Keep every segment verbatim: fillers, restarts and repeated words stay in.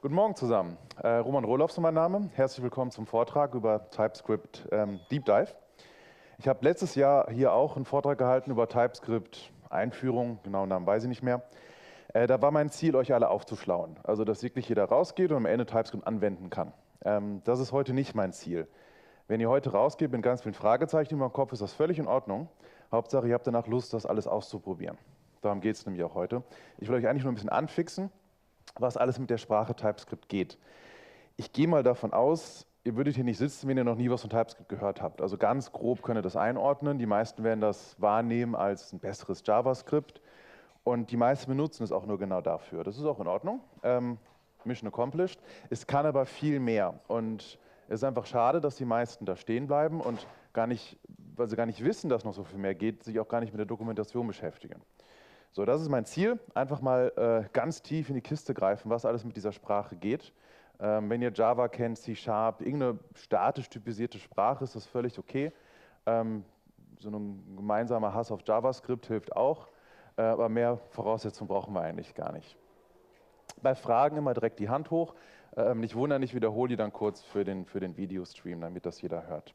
Guten Morgen zusammen. Äh, Roman Rohlofs ist mein Name. Herzlich willkommen zum Vortrag über TypeScript ähm, Deep Dive. Ich habe letztes Jahr hier auch einen Vortrag gehalten über TypeScript Einführung, genauen Namen weiß ich nicht mehr. Äh, da war mein Ziel, euch alle aufzuschlauen. Also, dass wirklich jeder rausgeht und am Ende TypeScript anwenden kann. Ähm, das ist heute nicht mein Ziel. Wenn ihr heute rausgeht mit ganz vielen Fragezeichen in eurem Kopf, ist das völlig in Ordnung. Hauptsache, ihr habt danach Lust, das alles auszuprobieren. Darum geht es nämlich auch heute. Ich will euch eigentlich nur ein bisschen anfixen, was alles mit der Sprache TypeScript geht. Ich gehe mal davon aus, ihr würdet hier nicht sitzen, wenn ihr noch nie was von TypeScript gehört habt. Also ganz grob könnt ihr das einordnen. Die meisten werden das wahrnehmen als ein besseres JavaScript. Und die meisten benutzen es auch nur genau dafür. Das ist auch in Ordnung. Ähm, Mission accomplished. Es kann aber viel mehr. Und es ist einfach schade, dass die meisten da stehen bleiben und gar nicht, weil sie gar nicht wissen, dass noch so viel mehr geht, sich auch gar nicht mit der Dokumentation beschäftigen. So, das ist mein Ziel. Einfach mal äh, ganz tief in die Kiste greifen, was alles mit dieser Sprache geht. Ähm, wenn ihr Java kennt, C Sharp, irgendeine statisch typisierte Sprache, ist das völlig okay. Ähm, so ein gemeinsamer Hass auf JavaScript hilft auch, äh, aber mehr Voraussetzungen brauchen wir eigentlich gar nicht. Bei Fragen immer direkt die Hand hoch. Ähm, nicht wundern, ich wiederhole die dann kurz für den, für den Videostream, damit das jeder hört.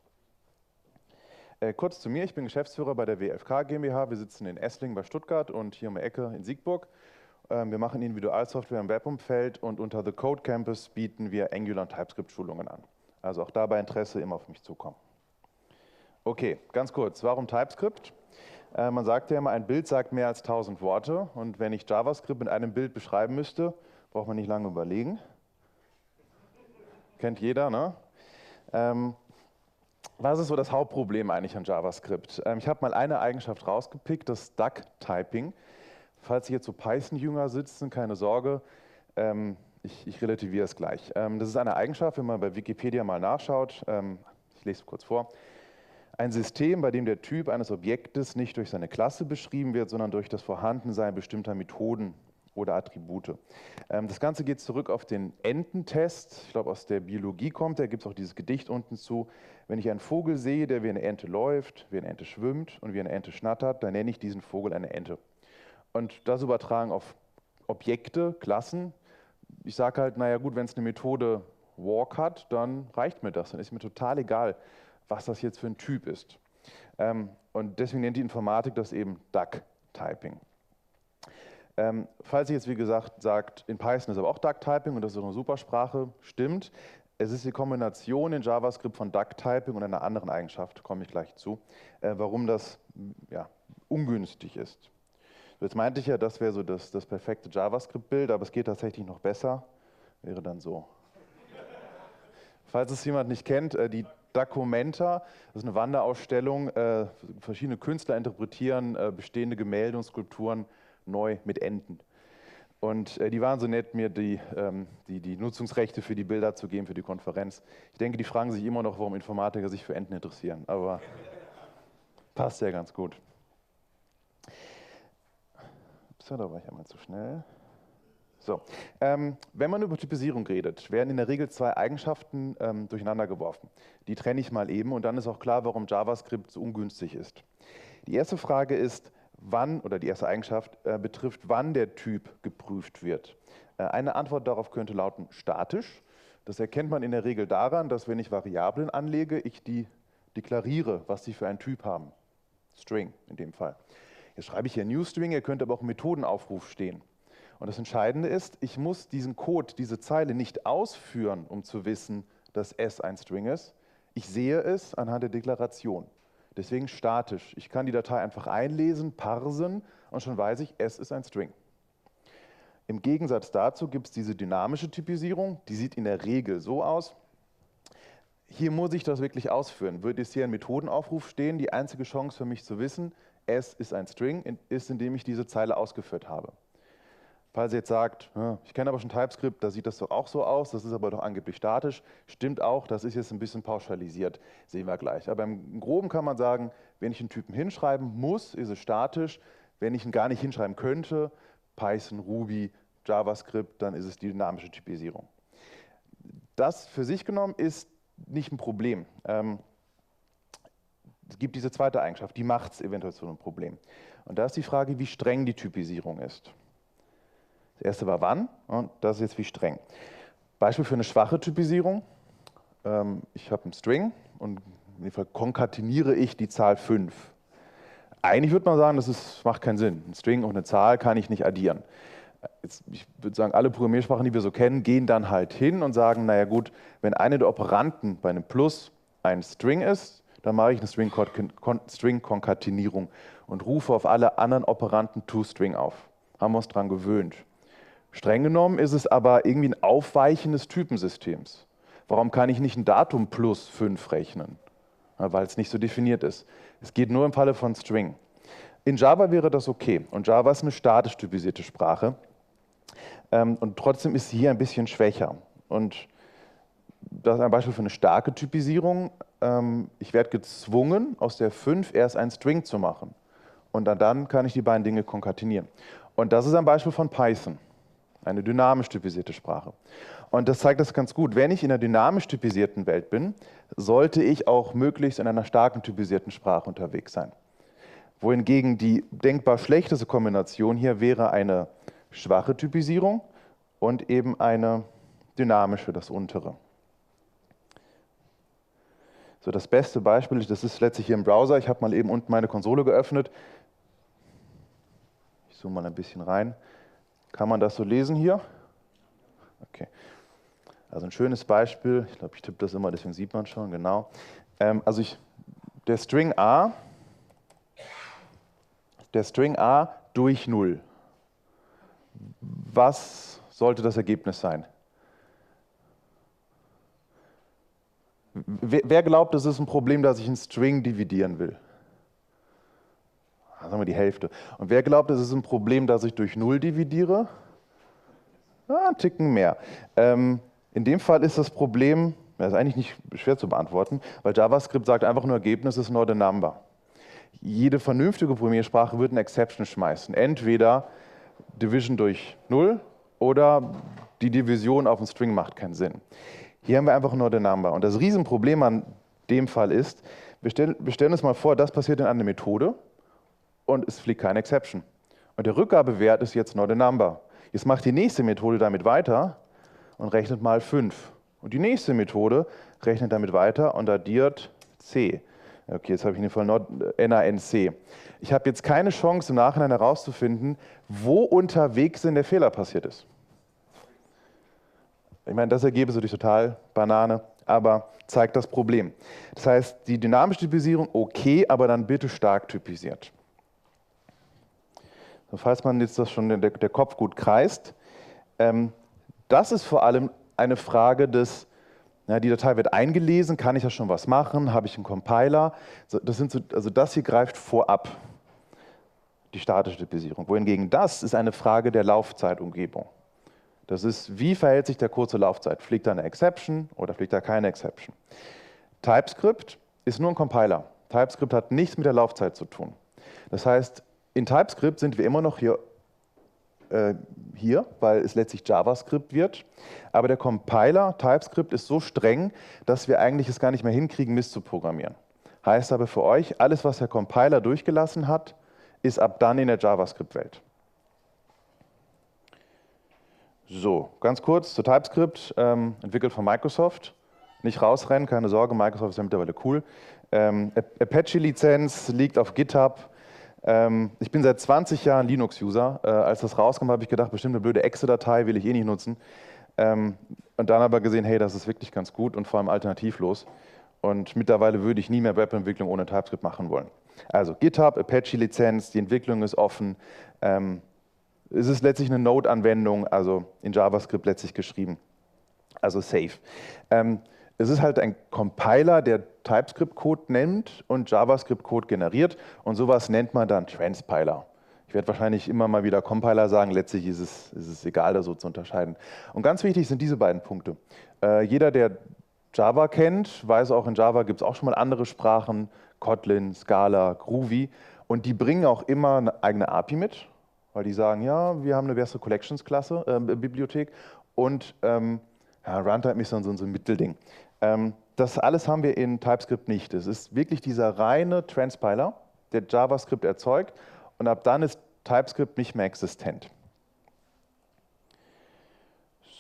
Äh, kurz zu mir, ich bin Geschäftsführer bei der W F K GmbH. Wir sitzen in Esslingen bei Stuttgart und hier um die Ecke in Siegburg. Ähm, wir machen Individualsoftware im Webumfeld und unter The Code Campus bieten wir Angular und TypeScript-Schulungen an. Also auch da bei Interesse immer auf mich zukommen. Okay, ganz kurz, warum TypeScript? Äh, man sagt ja immer, ein Bild sagt mehr als tausend Worte und wenn ich JavaScript mit einem Bild beschreiben müsste, braucht man nicht lange überlegen. Kennt jeder, ne? Ähm, Was ist so das Hauptproblem eigentlich an JavaScript? Ähm, ich habe mal eine Eigenschaft rausgepickt, das Duck-Typing. Falls hier zu Python-Jünger sitzen, keine Sorge, ähm, ich, ich relativiere es gleich. Ähm, das ist eine Eigenschaft, wenn man bei Wikipedia mal nachschaut, ähm, ich lese es kurz vor, ein System, bei dem der Typ eines Objektes nicht durch seine Klasse beschrieben wird, sondern durch das Vorhandensein bestimmter Methoden oder Attribute. Ähm, das Ganze geht zurück auf den Ententest. Ich glaube, aus der Biologie kommt, da gibt es auch dieses Gedicht unten zu. Wenn ich einen Vogel sehe, der wie eine Ente läuft, wie eine Ente schwimmt und wie eine Ente schnattert, dann nenne ich diesen Vogel eine Ente. Und das übertragen auf Objekte, Klassen. Ich sage halt, naja gut, wenn es eine Methode Walk hat, dann reicht mir das. Dann ist mir total egal, was das jetzt für ein Typ ist. Ähm, und deswegen nennt die Informatik das eben Duck-Typing. Ähm, falls ihr jetzt, wie gesagt, sagt, in Python ist aber auch Duck-Typing und das ist eine Supersprache, stimmt. Es ist die Kombination in JavaScript von Duck-Typing und einer anderen Eigenschaft, komme ich gleich zu, äh, warum das ja, ungünstig ist. Jetzt meinte ich ja, das wäre so das, das perfekte JavaScript-Bild, aber es geht tatsächlich noch besser, wäre dann so. Falls es jemand nicht kennt, äh, die Documenta, das ist eine Wanderausstellung, äh, verschiedene Künstler interpretieren äh, bestehende Gemälde und Skulpturen neu mit Enten. Und äh, die waren so nett, mir die, ähm, die, die Nutzungsrechte für die Bilder zu geben für die Konferenz. Ich denke, die fragen sich immer noch, warum Informatiker sich für Enten interessieren, aber passt ja ganz gut. Ups, da war ich einmal zu schnell. So, ähm, wenn man über Typisierung redet, werden in der Regel zwei Eigenschaften ähm, durcheinander geworfen. Die trenne ich mal eben und dann ist auch klar, warum JavaScript so ungünstig ist. Die erste Frage ist, wann, oder die erste Eigenschaft äh, betrifft, wann der Typ geprüft wird. Äh, eine Antwort darauf könnte lauten statisch. Das erkennt man in der Regel daran, dass wenn ich Variablen anlege, ich die deklariere, was sie für einen Typ haben. String in dem Fall. Jetzt schreibe ich hier NewString, ihr könnt aber auch Methodenaufruf stehen. Und das Entscheidende ist, ich muss diesen Code, diese Zeile nicht ausführen, um zu wissen, dass S ein String ist. Ich sehe es anhand der Deklaration. Deswegen statisch. Ich kann die Datei einfach einlesen, parsen und schon weiß ich, S ist ein String. Im Gegensatz dazu gibt es diese dynamische Typisierung, die sieht in der Regel so aus. Hier muss ich das wirklich ausführen. Würde es hier ein Methodenaufruf stehen, die einzige Chance für mich zu wissen, S ist ein String, ist, indem ich diese Zeile ausgeführt habe. Falls ihr jetzt sagt, ich kenne aber schon TypeScript, da sieht das doch auch so aus, das ist aber doch angeblich statisch. Stimmt auch, das ist jetzt ein bisschen pauschalisiert, sehen wir gleich. Aber im Groben kann man sagen, wenn ich einen Typen hinschreiben muss, ist es statisch. Wenn ich ihn gar nicht hinschreiben könnte, Python, Ruby, JavaScript, dann ist es die dynamische Typisierung. Das für sich genommen ist nicht ein Problem. Ähm, es gibt diese zweite Eigenschaft, die macht es eventuell zu einem Problem. Und da ist die Frage, wie streng die Typisierung ist. Das erste war wann und das ist jetzt wie streng. Beispiel für eine schwache Typisierung. Ähm, ich habe einen String und in dem Fall konkateniere ich die Zahl fünf. Eigentlich würde man sagen, das ist, macht keinen Sinn. Ein String und eine Zahl kann ich nicht addieren. Jetzt, ich würde sagen, alle Programmiersprachen, die wir so kennen, gehen dann halt hin und sagen, naja gut, wenn eine der Operanten bei einem Plus ein String ist, dann mache ich eine String-Konkatenierung und rufe auf alle anderen Operanten toString auf. Haben wir uns daran gewöhnt. Streng genommen ist es aber irgendwie ein Aufweichen des Typensystems. Warum kann ich nicht ein Datum plus fünf rechnen? Ja, weil es nicht so definiert ist. Es geht nur im Falle von String. In Java wäre das okay. Und Java ist eine statisch typisierte Sprache. Ähm, und trotzdem ist sie hier ein bisschen schwächer. Und das ist ein Beispiel für eine starke Typisierung. Ähm, ich werde gezwungen, aus der fünf erst ein String zu machen. Und dann, dann kann ich die beiden Dinge konkatenieren. Und das ist ein Beispiel von Python. Eine dynamisch typisierte Sprache. Und das zeigt das ganz gut. Wenn ich in einer dynamisch typisierten Welt bin, sollte ich auch möglichst in einer starken typisierten Sprache unterwegs sein. Wohingegen die denkbar schlechteste Kombination hier wäre eine schwache Typisierung und eben eine dynamische, das untere. So, das beste Beispiel, das ist letztlich hier im Browser. Ich habe mal eben unten meine Konsole geöffnet. Ich zoome mal ein bisschen rein. Kann man das so lesen hier? Okay. Also ein schönes Beispiel, ich glaube, ich tippe das immer, deswegen sieht man schon, genau. Ähm, also ich, der String A, der String A durch null. Was sollte das Ergebnis sein? Wer, wer glaubt, es ist ein Problem, dass ich einen String dividieren will? Sagen wir die Hälfte. Und wer glaubt, es ist ein Problem, dass ich durch null dividiere? Ah, einen Ticken mehr. Ähm, in dem Fall ist das Problem, das ist eigentlich nicht schwer zu beantworten, weil JavaScript sagt einfach nur, Ergebnis ist not a number. Jede vernünftige Programmiersprache wird eine Exception schmeißen. Entweder Division durch null oder die Division auf einen String macht keinen Sinn. Hier haben wir einfach not a number. Und das Riesenproblem an dem Fall ist, wir stellen, wir stellen uns mal vor, das passiert in einer Methode und es fliegt keine Exception. Und der Rückgabewert ist jetzt not a number. Jetzt macht die nächste Methode damit weiter und rechnet mal fünf. Und die nächste Methode rechnet damit weiter und addiert c. Okay, jetzt habe ich in dem Fall not, N A N C. Ich habe jetzt keine Chance, im Nachhinein herauszufinden, wo unterwegs denn der Fehler passiert ist. Ich meine, das Ergebnis ist natürlich total Banane, aber zeigt das Problem. Das heißt, die dynamische Typisierung okay, aber dann bitte stark typisiert. So, falls man jetzt das schon der, der Kopf gut kreist, ähm, das ist vor allem eine Frage des, ja, die Datei wird eingelesen, kann ich da schon was machen, habe ich einen Compiler? Das, sind so, also das hier greift vorab, die statische Typisierung. Wohingegen das ist eine Frage der Laufzeitumgebung. Das ist, wie verhält sich der Code zur Laufzeit? Fliegt da eine Exception oder fliegt da keine Exception? TypeScript ist nur ein Compiler. TypeScript hat nichts mit der Laufzeit zu tun. Das heißt, in TypeScript sind wir immer noch hier, äh, hier, weil es letztlich JavaScript wird. Aber der Compiler TypeScript ist so streng, dass wir eigentlich es gar nicht mehr hinkriegen, Mist zu programmieren. Heißt aber für euch, alles, was der Compiler durchgelassen hat, ist ab dann in der JavaScript-Welt. So, ganz kurz zu TypeScript, ähm, entwickelt von Microsoft. Nicht rausrennen, keine Sorge, Microsoft ist ja mittlerweile cool. Ähm, Apache-Lizenz liegt auf GitHub. Ähm, ich bin seit zwanzig Jahren Linux-User. Äh, als das rauskam, habe ich gedacht, bestimmt eine blöde Exe-Datei will ich eh nicht nutzen. Ähm, und dann aber gesehen, hey, das ist wirklich ganz gut und vor allem alternativlos. Und mittlerweile würde ich nie mehr Webentwicklung ohne TypeScript machen wollen. Also GitHub, Apache-Lizenz, die Entwicklung ist offen. Ähm, es ist letztlich eine Node-Anwendung, also in JavaScript letztlich geschrieben. Also safe. Ähm, es ist halt ein Compiler, der TypeScript-Code nimmt und JavaScript-Code generiert. Und sowas nennt man dann Transpiler. Ich werde wahrscheinlich immer mal wieder Compiler sagen, letztlich ist es, ist es egal, da so zu unterscheiden. Und ganz wichtig sind diese beiden Punkte. Äh, jeder, der Java kennt, weiß auch, in Java gibt es auch schon mal andere Sprachen, Kotlin, Scala, Groovy. Und die bringen auch immer eine eigene A P I mit, weil die sagen, ja, wir haben eine bessere Collections-Klasse, äh, Bibliothek und ähm, ja, Runtime ist dann so, so ein Mittelding. Ähm, das alles haben wir in TypeScript nicht. Es ist wirklich dieser reine Transpiler, der JavaScript erzeugt und ab dann ist TypeScript nicht mehr existent.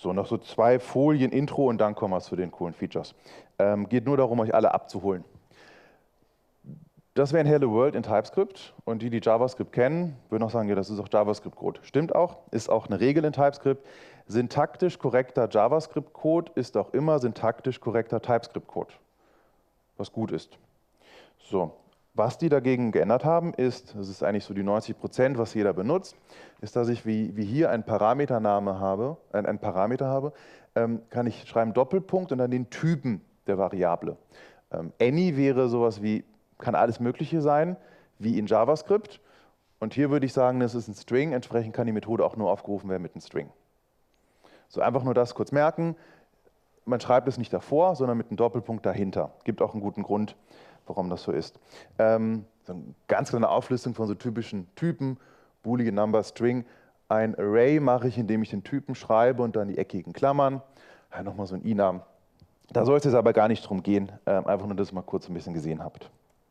So, noch so zwei Folien Intro und dann kommen wir zu den coolen Features. Ähm, geht nur darum, euch alle abzuholen. Das wäre ein Hello World in TypeScript und die, die JavaScript kennen, würden auch sagen, ja, das ist auch JavaScript-Code. Stimmt auch, ist auch eine Regel in TypeScript. Syntaktisch korrekter JavaScript-Code ist auch immer syntaktisch korrekter TypeScript-Code, was gut ist. So, was die dagegen geändert haben, ist, das ist eigentlich so die neunzig Prozent, was jeder benutzt, ist, dass ich wie, wie hier einen Parametername habe, äh, einen Parameter habe, ähm, kann ich schreiben Doppelpunkt und dann den Typen der Variable. Ähm, Any wäre sowas wie, kann alles Mögliche sein, wie in JavaScript. Und hier würde ich sagen, das ist ein String, entsprechend kann die Methode auch nur aufgerufen werden mit einem String. So, einfach nur das kurz merken. Man schreibt es nicht davor, sondern mit einem Doppelpunkt dahinter. Gibt auch einen guten Grund, warum das so ist. Ähm, so eine ganz kleine Auflistung von so typischen Typen, Boolean Number, String. Ein Array mache ich, indem ich den Typen schreibe und dann die eckigen Klammern. Ja, nochmal so ein I-Namen. Da soll es jetzt aber gar nicht drum gehen, ähm, einfach nur, dass ihr mal kurz ein bisschen gesehen habt.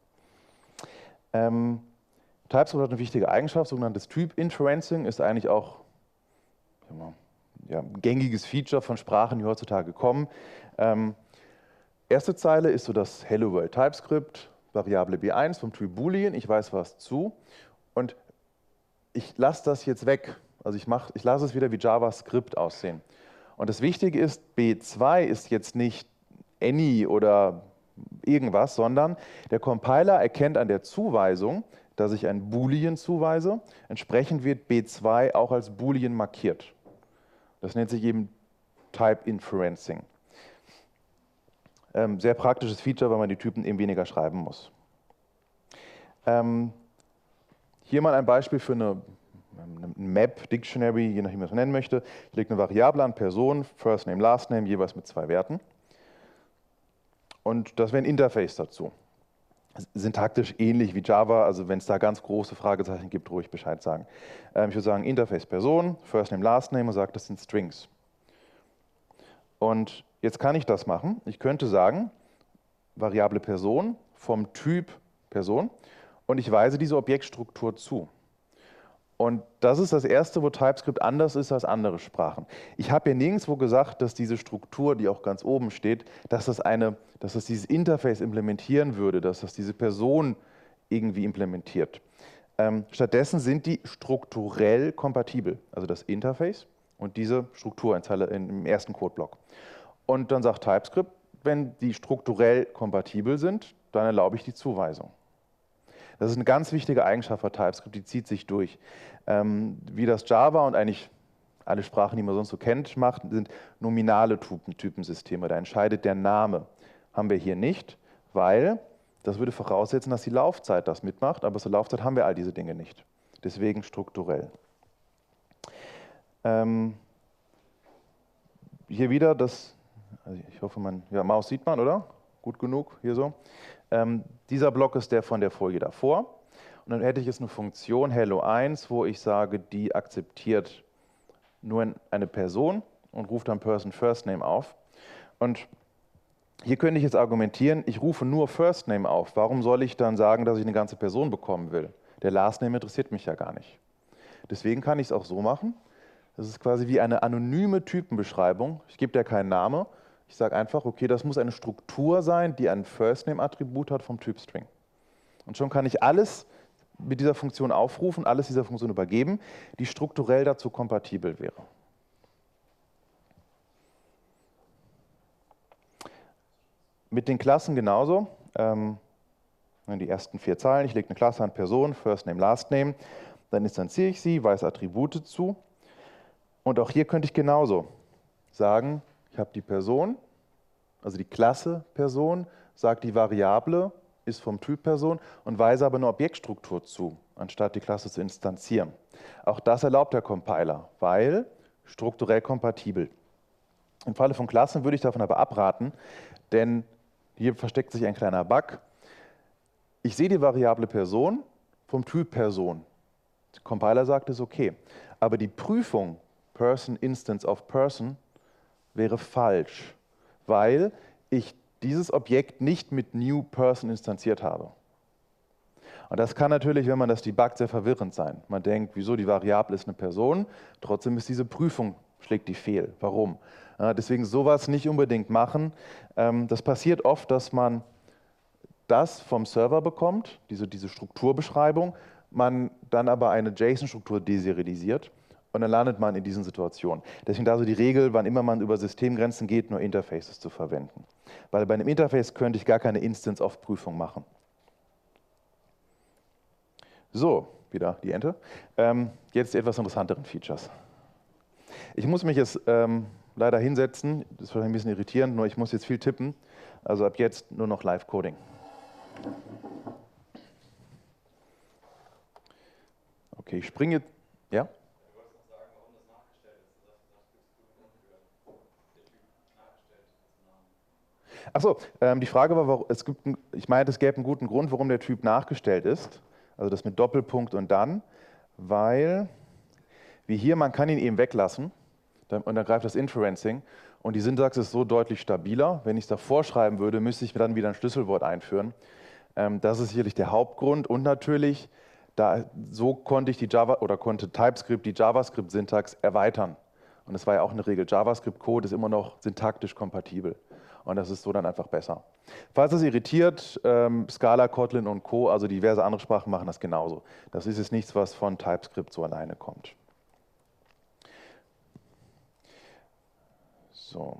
Ähm, TypeScript hat eine wichtige Eigenschaft, sogenanntes Typ-Inferencing, ist eigentlich auch ja, ein gängiges Feature von Sprachen, die heutzutage kommen. Ähm, erste Zeile ist so das Hello World TypeScript, Variable B eins vom Typ Boolean, ich weiß was zu und ich lasse das jetzt weg, also ich, mach, ich lasse es wieder wie JavaScript aussehen. Und das Wichtige ist, B zwei ist jetzt nicht Any oder irgendwas, sondern der Compiler erkennt an der Zuweisung, dass ich ein Boolean zuweise. Entsprechend wird B zwei auch als Boolean markiert. Das nennt sich eben Type Inferencing. Ähm, sehr praktisches Feature, weil man die Typen eben weniger schreiben muss. Ähm, hier mal ein Beispiel für eine, eine Map, Dictionary, je nachdem, wie man es nennen möchte. Ich lege eine Variable an, Person, First Name, Last Name, jeweils mit zwei Werten. Und das wäre ein Interface dazu. Syntaktisch ähnlich wie Java, also wenn es da ganz große Fragezeichen gibt, ruhig Bescheid sagen. Ähm, ich würde sagen Interface Person, First Name, Last Name und sage, das sind Strings. Und jetzt kann ich das machen. Ich könnte sagen, Variable Person vom Typ Person und ich weise diese Objektstruktur zu. Und das ist das Erste, wo TypeScript anders ist als andere Sprachen. Ich habe hier nirgendwo gesagt, dass diese Struktur, die auch ganz oben steht, dass das, eine, dass das dieses Interface implementieren würde, dass das diese Person irgendwie implementiert. Ähm, stattdessen sind die strukturell kompatibel, also das Interface und diese Struktur in Zeile, in, im ersten Codeblock. Und dann sagt TypeScript, wenn die strukturell kompatibel sind, dann erlaube ich die Zuweisung. Das ist eine ganz wichtige Eigenschaft von TypeScript, die zieht sich durch. Ähm, wie das Java und eigentlich alle Sprachen, die man sonst so kennt, macht, sind nominale Typen, Typensysteme. Da entscheidet der Name. Haben wir hier nicht, weil das würde voraussetzen, dass die Laufzeit das mitmacht, aber zur Laufzeit haben wir all diese Dinge nicht. Deswegen strukturell. Ähm, hier wieder das, also ich hoffe, man, ja, Maus sieht man, oder? Gut genug, hier so. Ähm, dieser Block ist der von der Folie davor. Und dann hätte ich jetzt eine Funktion Hello eins, wo ich sage, die akzeptiert nur eine Person und ruft dann Person First Name auf. Und hier könnte ich jetzt argumentieren, ich rufe nur First Name auf. Warum soll ich dann sagen, dass ich eine ganze Person bekommen will? Der Last Name interessiert mich ja gar nicht. Deswegen kann ich es auch so machen. Das ist quasi wie eine anonyme Typenbeschreibung. Ich gebe der keinen Namen. Ich sage einfach, okay, das muss eine Struktur sein, die ein First-Name-Attribut hat vom Typ String. Und schon kann ich alles mit dieser Funktion aufrufen, alles dieser Funktion übergeben, die strukturell dazu kompatibel wäre. Mit den Klassen genauso. Ähm, die ersten vier Zeilen, ich lege eine Klasse an Person, First Name, Last Name, dann instanziere ich sie, weise Attribute zu. Und auch hier könnte ich genauso sagen, ich habe die Person, also die Klasse Person, sagt die Variable ist vom Typ Person und weise aber eine Objektstruktur zu, anstatt die Klasse zu instanzieren. Auch das erlaubt der Compiler, weil strukturell kompatibel. Im Falle von Klassen würde ich davon aber abraten, denn hier versteckt sich ein kleiner Bug. Ich sehe die Variable Person vom Typ Person. Der Compiler sagt, es ist okay. Aber die Prüfung Person Instance of Person wäre falsch, weil ich dieses Objekt nicht mit New Person instanziert habe. Und das kann natürlich, wenn man das debuggt, sehr verwirrend sein. Man denkt, wieso, die Variable ist eine Person, trotzdem ist diese Prüfung schlägt die fehl. Warum? Ja, deswegen sowas nicht unbedingt machen. Ähm, das passiert oft, dass man das vom Server bekommt, diese, diese Strukturbeschreibung, man dann aber eine JSON-Struktur deserialisiert und dann landet man in diesen Situationen. Deswegen da so die Regel, wann immer man über Systemgrenzen geht, nur Interfaces zu verwenden. Weil bei einem Interface könnte ich gar keine Instance-of-Prüfung machen. So, wieder die Ente. Ähm, jetzt die etwas interessanteren Features. Ich muss mich jetzt ähm, leider hinsetzen, das ist vielleicht ein bisschen irritierend, nur ich muss jetzt viel tippen. Also ab jetzt nur noch Live-Coding. Okay, ich springe. Ja? Du wolltest noch sagen, warum das nachgestellt ist. Du sagst, das gibt es guten Grund für. Der Typ nachgestellt ist. Achso, ähm, die Frage war, warum, es gibt ein, ich meinte, es gäbe einen guten Grund, warum der Typ nachgestellt ist. Also das mit Doppelpunkt und dann, weil, wie hier, man kann ihn eben weglassen dann, und dann greift das Inferencing und die Syntax ist so deutlich stabiler. Wenn ich es davor schreiben würde, müsste ich dann wieder ein Schlüsselwort einführen. Ähm, das ist sicherlich der Hauptgrund und natürlich, da, so konnte ich die Java oder konnte TypeScript die JavaScript-Syntax erweitern. Und das war ja auch eine Regel. JavaScript-Code ist immer noch syntaktisch kompatibel. Und das ist so dann einfach besser. Falls das irritiert, ähm, Scala, Kotlin und Co., also diverse andere Sprachen machen das genauso. Das ist jetzt nichts, was von TypeScript so alleine kommt. So.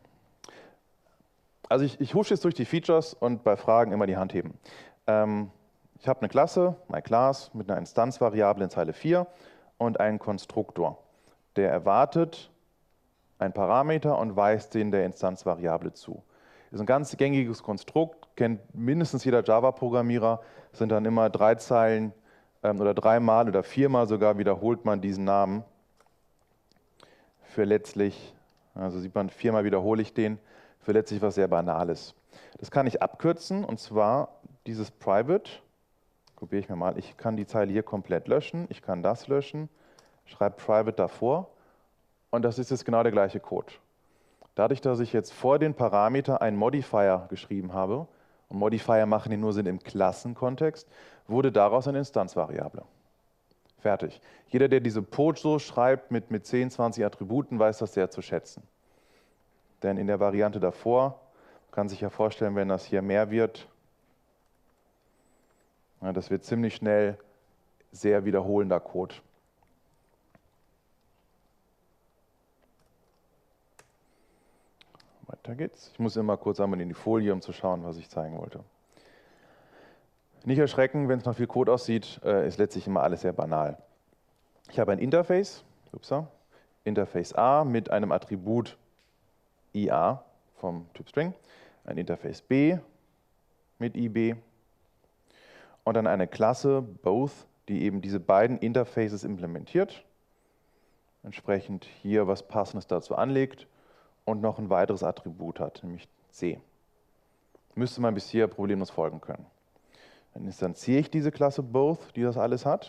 Also ich, ich husche jetzt durch die Features und bei Fragen immer die Hand heben. Ähm, ich habe eine Klasse, myClass, mit einer Instanzvariable in Zeile vier und einen Konstruktor, der erwartet einen Parameter und weist den der Instanzvariable zu. Das ist ein ganz gängiges Konstrukt, kennt mindestens jeder Java-Programmierer, sind dann immer drei Zeilen ähm, oder dreimal oder viermal sogar wiederholt man diesen Namen für letztlich, also sieht man, viermal wiederhole ich den, für letztlich was sehr Banales. Das kann ich abkürzen und zwar dieses Private, kopiere ich mir mal, ich kann die Zeile hier komplett löschen, ich kann das löschen, schreibe Private davor und das ist jetzt genau der gleiche Code. Dadurch, dass ich jetzt vor den Parameter einen Modifier geschrieben habe, und Modifier machen den nur Sinn im Klassenkontext, wurde daraus eine Instanzvariable. Fertig. Jeder, der diese Poach so schreibt mit, mit zehn, zwanzig Attributen, weiß das sehr zu schätzen. Denn in der Variante davor, kann sich ja vorstellen, wenn das hier mehr wird, ja, das wird ziemlich schnell sehr wiederholender Code. Weiter geht's. Ich muss immer kurz einmal in die Folie, um zu schauen, was ich zeigen wollte. Nicht erschrecken, wenn es noch viel Code aussieht, äh, ist letztlich immer alles sehr banal. Ich habe ein Interface, upsa, Interface A mit einem Attribut I A vom Typ String, ein Interface B mit I B und dann eine Klasse Both, die eben diese beiden Interfaces implementiert, entsprechend hier was Passendes dazu anlegt und noch ein weiteres Attribut hat, nämlich C. Müsste man bis hier problemlos folgen können. Dann instanziere ich diese Klasse Both, die das alles hat.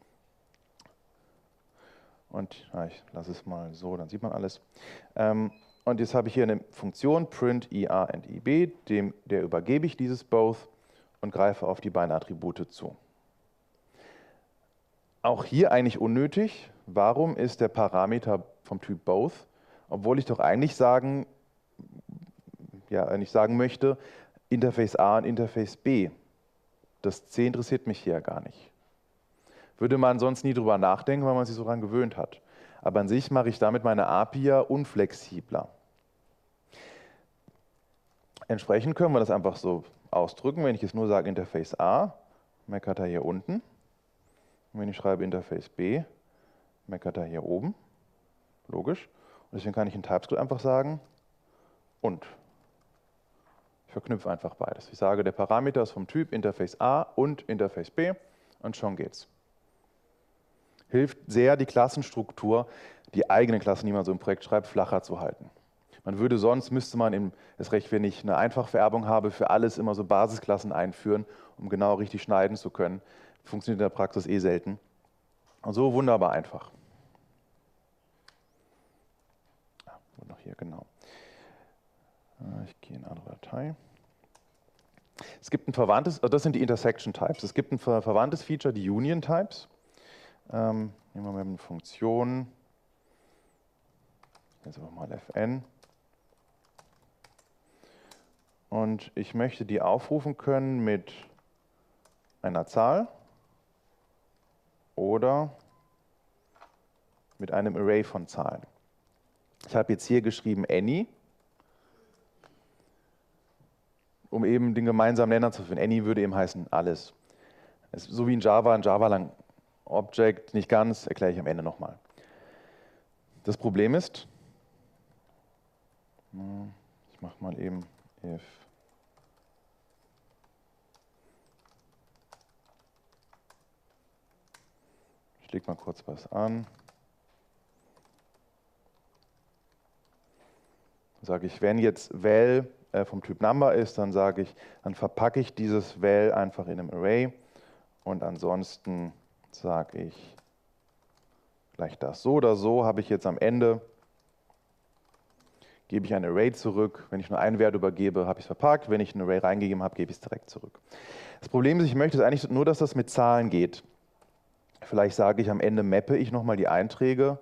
Und ja, ich lasse es mal so, dann sieht man alles. Ähm, und jetzt habe ich hier eine Funktion print I A and I B, dem, der übergebe ich dieses Both und greife auf die beiden Attribute zu. Auch hier eigentlich unnötig. Warum ist der Parameter vom Typ Both? Obwohl ich doch eigentlich sagen, ja, eigentlich sagen möchte, Interface A und Interface B. Das C interessiert mich hier gar nicht. Würde man sonst nie drüber nachdenken, weil man sich so daran gewöhnt hat. Aber an sich mache ich damit meine A P I ja unflexibler. Entsprechend können wir das einfach so ausdrücken, wenn ich jetzt nur sage Interface A, meckert er hier unten. Und wenn ich schreibe Interface B, meckert er hier oben. Logisch. Und deswegen kann ich in TypeScript einfach sagen und. Ich verknüpfe einfach beides. Ich sage, der Parameter ist vom Typ Interface A und Interface B und schon geht's. Hilft sehr, die Klassenstruktur, die eigene Klassen, die man so im Projekt schreibt, flacher zu halten. Man würde sonst, müsste man, im, das recht, wenn ich eine Einfachvererbung habe, für alles immer so Basisklassen einführen, um genau richtig schneiden zu können. Funktioniert in der Praxis eh selten. Und so wunderbar einfach. Ah, noch hier, genau. Ich gehe in eine andere Datei. Es gibt ein verwandtes, das sind die Intersection Types. Es gibt ein verwandtes Feature, die Union Types. Ähm, nehmen wir mal eine Funktion. Jetzt einfach mal fn. Und ich möchte die aufrufen können mit einer Zahl oder mit einem Array von Zahlen. Ich habe jetzt hier geschrieben any, um eben den gemeinsamen Nenner zu finden. Any würde eben heißen alles. Es ist so wie in Java, in Java lang Object, nicht ganz, erkläre ich am Ende nochmal. Das Problem ist, ich mache mal eben if ich lege mal kurz was an. Sage ich, wenn jetzt val äh, vom Typ Number ist, dann sage ich, dann verpacke ich dieses val einfach in einem Array und ansonsten sage ich gleich das. So oder so habe ich jetzt am Ende, gebe ich ein Array zurück. Wenn ich nur einen Wert übergebe, habe ich es verpackt. Wenn ich ein Array reingegeben habe, gebe ich es direkt zurück. Das Problem ist, ich möchte eigentlich nur, dass das mit Zahlen geht. Vielleicht sage ich am Ende, mappe ich nochmal die Einträge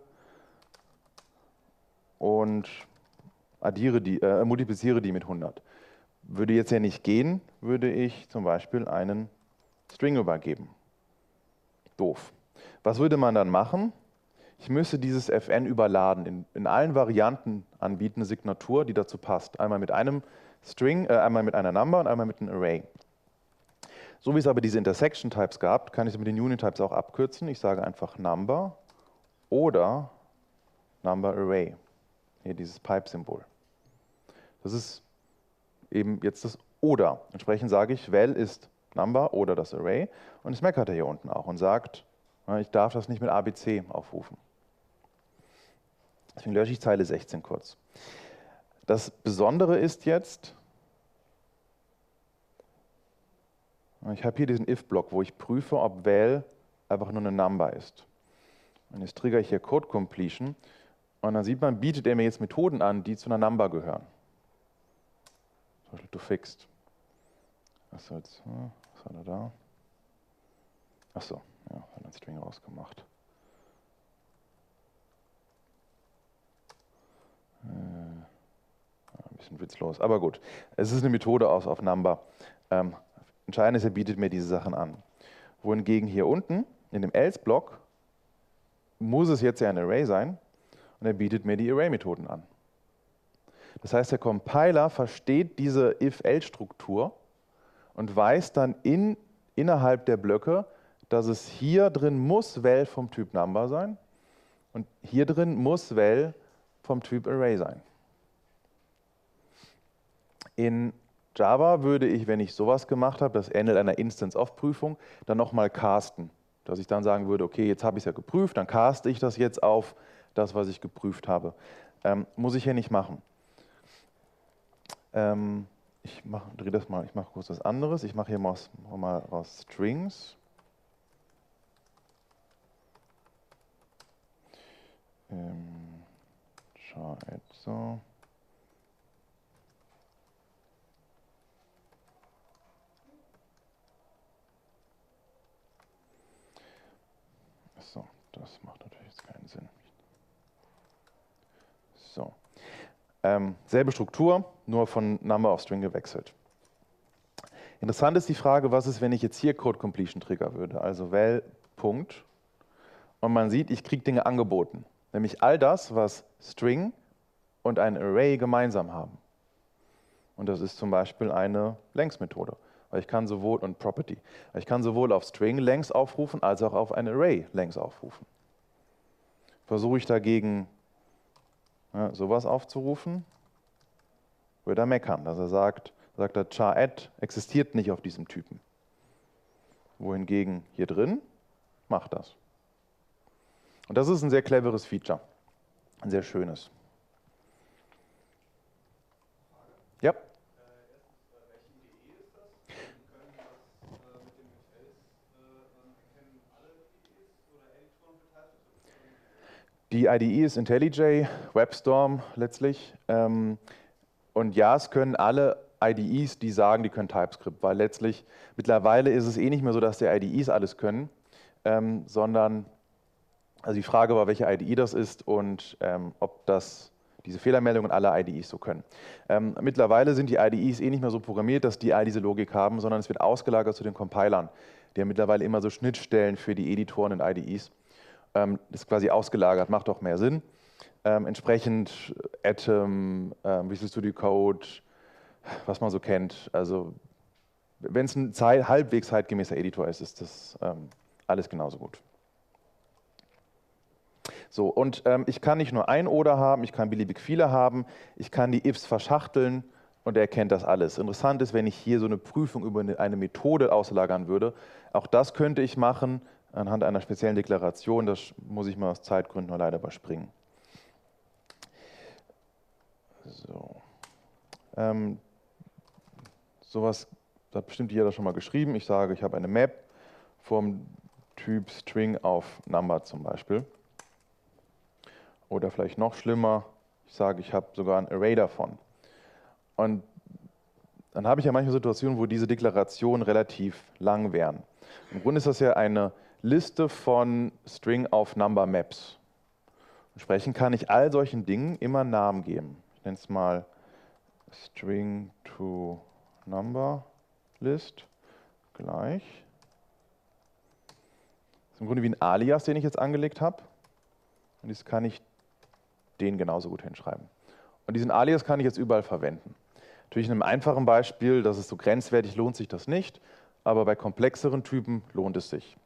und addiere die, äh, multipliziere die mit hundert. Würde jetzt ja nicht gehen, würde ich zum Beispiel einen String übergeben. Doof. Was würde man dann machen? Ich müsste dieses fn überladen, in, in allen Varianten anbieten, eine Signatur, die dazu passt. Einmal mit einem String, äh, einmal mit einer Number und einmal mit einem Array. So wie es aber diese Intersection-Types gab, kann ich es mit den Union-Types auch abkürzen. Ich sage einfach Number oder Number Array. Hier dieses Pipe-Symbol. Das ist eben jetzt das oder. Entsprechend sage ich, val ist Number oder das Array. Und das meckert er hier unten auch und sagt, ich darf das nicht mit A B C aufrufen. Deswegen lösche ich Zeile sechzehn kurz. Das Besondere ist jetzt, ich habe hier diesen if-Block, wo ich prüfe, ob val einfach nur eine Number ist. Und jetzt triggere ich hier Code Completion und dann sieht man, bietet er mir jetzt Methoden an, die zu einer Number gehören. Zum Beispiel to fixed. Was jetzt, was hat er da? Achso, ja, hat einen String rausgemacht. Äh, ein bisschen witzlos, aber gut. Es ist eine Methode aus auf Number. Ähm, entscheidend ist, er bietet mir diese Sachen an. Wohingegen hier unten in dem else-Block muss es jetzt ja ein Array sein und er bietet mir die Array-Methoden an. Das heißt, der Compiler versteht diese if-else-Struktur und weiß dann in, innerhalb der Blöcke, dass es hier drin muss val vom Typ Number sein und hier drin muss val vom Typ Array sein. In Java würde ich, wenn ich sowas gemacht habe, das ähnelt einer Instance-of-Prüfung, dann nochmal casten. Dass ich dann sagen würde, okay, jetzt habe ich es ja geprüft, dann caste ich das jetzt auf das, was ich geprüft habe. Ähm, muss ich hier nicht machen. Ähm, ich mache, drehe das mal, ich mache kurz was anderes. Ich mache hier mal, mal raus Strings. Ähm, char add so. So, das macht natürlich jetzt keinen Sinn. So. Ähm, selbe Struktur, nur von Number auf String gewechselt. Interessant ist die Frage, was ist, wenn ich jetzt hier Code Completion trigger würde, also val. Punkt. Und man sieht, ich kriege Dinge angeboten, nämlich all das, was String und ein Array gemeinsam haben. Und das ist zum Beispiel eine Lengths-Methode, weil ich kann sowohl und Property, weil ich kann sowohl auf String Lengths aufrufen als auch auf ein Array Lengths aufrufen. Versuche ich dagegen ja, sowas aufzurufen, würde er meckern, dass er sagt, sagt er, char add existiert nicht auf diesem Typen. Wohingegen hier drin macht das. Und das ist ein sehr cleveres Feature, ein sehr schönes. Ja. Die I D E ist IntelliJ, WebStorm letztlich. Und ja, es können alle I D Es, die sagen, die können TypeScript, weil letztlich mittlerweile ist es eh nicht mehr so, dass die I D Es alles können, sondern also die Frage war, welche I D E das ist und ob das diese Fehlermeldungen alle I D Es so können. Ähm, mittlerweile sind die I D Es eh nicht mehr so programmiert, dass die all diese Logik haben, sondern es wird ausgelagert zu den Compilern. Die haben mittlerweile immer so Schnittstellen für die Editoren in I D Es. Ähm, das ist quasi ausgelagert, macht auch mehr Sinn. Ähm, entsprechend Atom, ähm, Visual Studio Code, was man so kennt. Also wenn es ein Zeit, halbwegs zeitgemäßer Editor ist, ist das ähm, alles genauso gut. So, und ähm, ich kann nicht nur ein Oder haben, ich kann beliebig viele haben, ich kann die Ifs verschachteln und er erkennt das alles. Interessant ist, wenn ich hier so eine Prüfung über eine, eine Methode auslagern würde, auch das könnte ich machen anhand einer speziellen Deklaration, das muss ich mal aus Zeitgründen nur leider überspringen. So. Ähm, sowas hat bestimmt jeder schon mal geschrieben. Ich sage, ich habe eine Map vom Typ String auf Number zum Beispiel. Oder vielleicht noch schlimmer, ich sage, ich habe sogar ein Array davon. Und dann habe ich ja manche Situationen, wo diese Deklarationen relativ lang wären. Im Grunde ist das ja eine Liste von String auf Number Maps. Entsprechend kann ich all solchen Dingen immer Namen geben. Ich nenne es mal String to Number List gleich. Das ist im Grunde wie ein Alias, den ich jetzt angelegt habe. Und das kann ich den genauso gut hinschreiben. Und diesen Alias kann ich jetzt überall verwenden. Natürlich in einem einfachen Beispiel, das ist so grenzwertig, lohnt sich das nicht, aber bei komplexeren Typen lohnt es sich.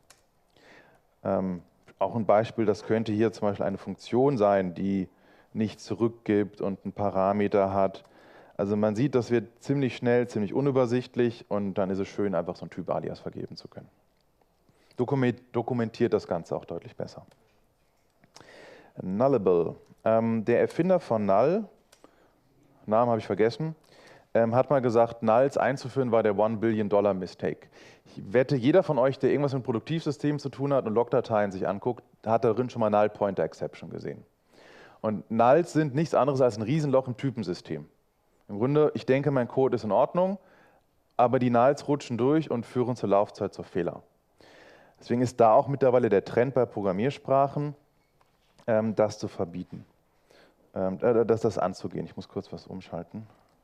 Ähm, auch ein Beispiel, das könnte hier zum Beispiel eine Funktion sein, die nicht zurückgibt und einen Parameter hat. Also man sieht, das wird ziemlich schnell, ziemlich unübersichtlich und dann ist es schön, einfach so einen Typ Alias vergeben zu können. Dokumentiert das Ganze auch deutlich besser. Nullable. Ähm, der Erfinder von Null, Namen habe ich vergessen, ähm, hat mal gesagt, Nulls einzuführen war der One Billion Dollar Mistake. Ich wette, jeder von euch, der irgendwas mit Produktivsystemen zu tun hat und Logdateien sich anguckt, hat darin schon mal Null Pointer Exception gesehen. Und Nulls sind nichts anderes als ein Riesenloch im Typensystem. Im Grunde, ich denke, mein Code ist in Ordnung, aber die Nulls rutschen durch und führen zur Laufzeit zu Fehler. Deswegen ist da auch mittlerweile der Trend bei Programmiersprachen, ähm, das zu verbieten, ähm, äh, das, das anzugehen. Ich muss kurz was umschalten.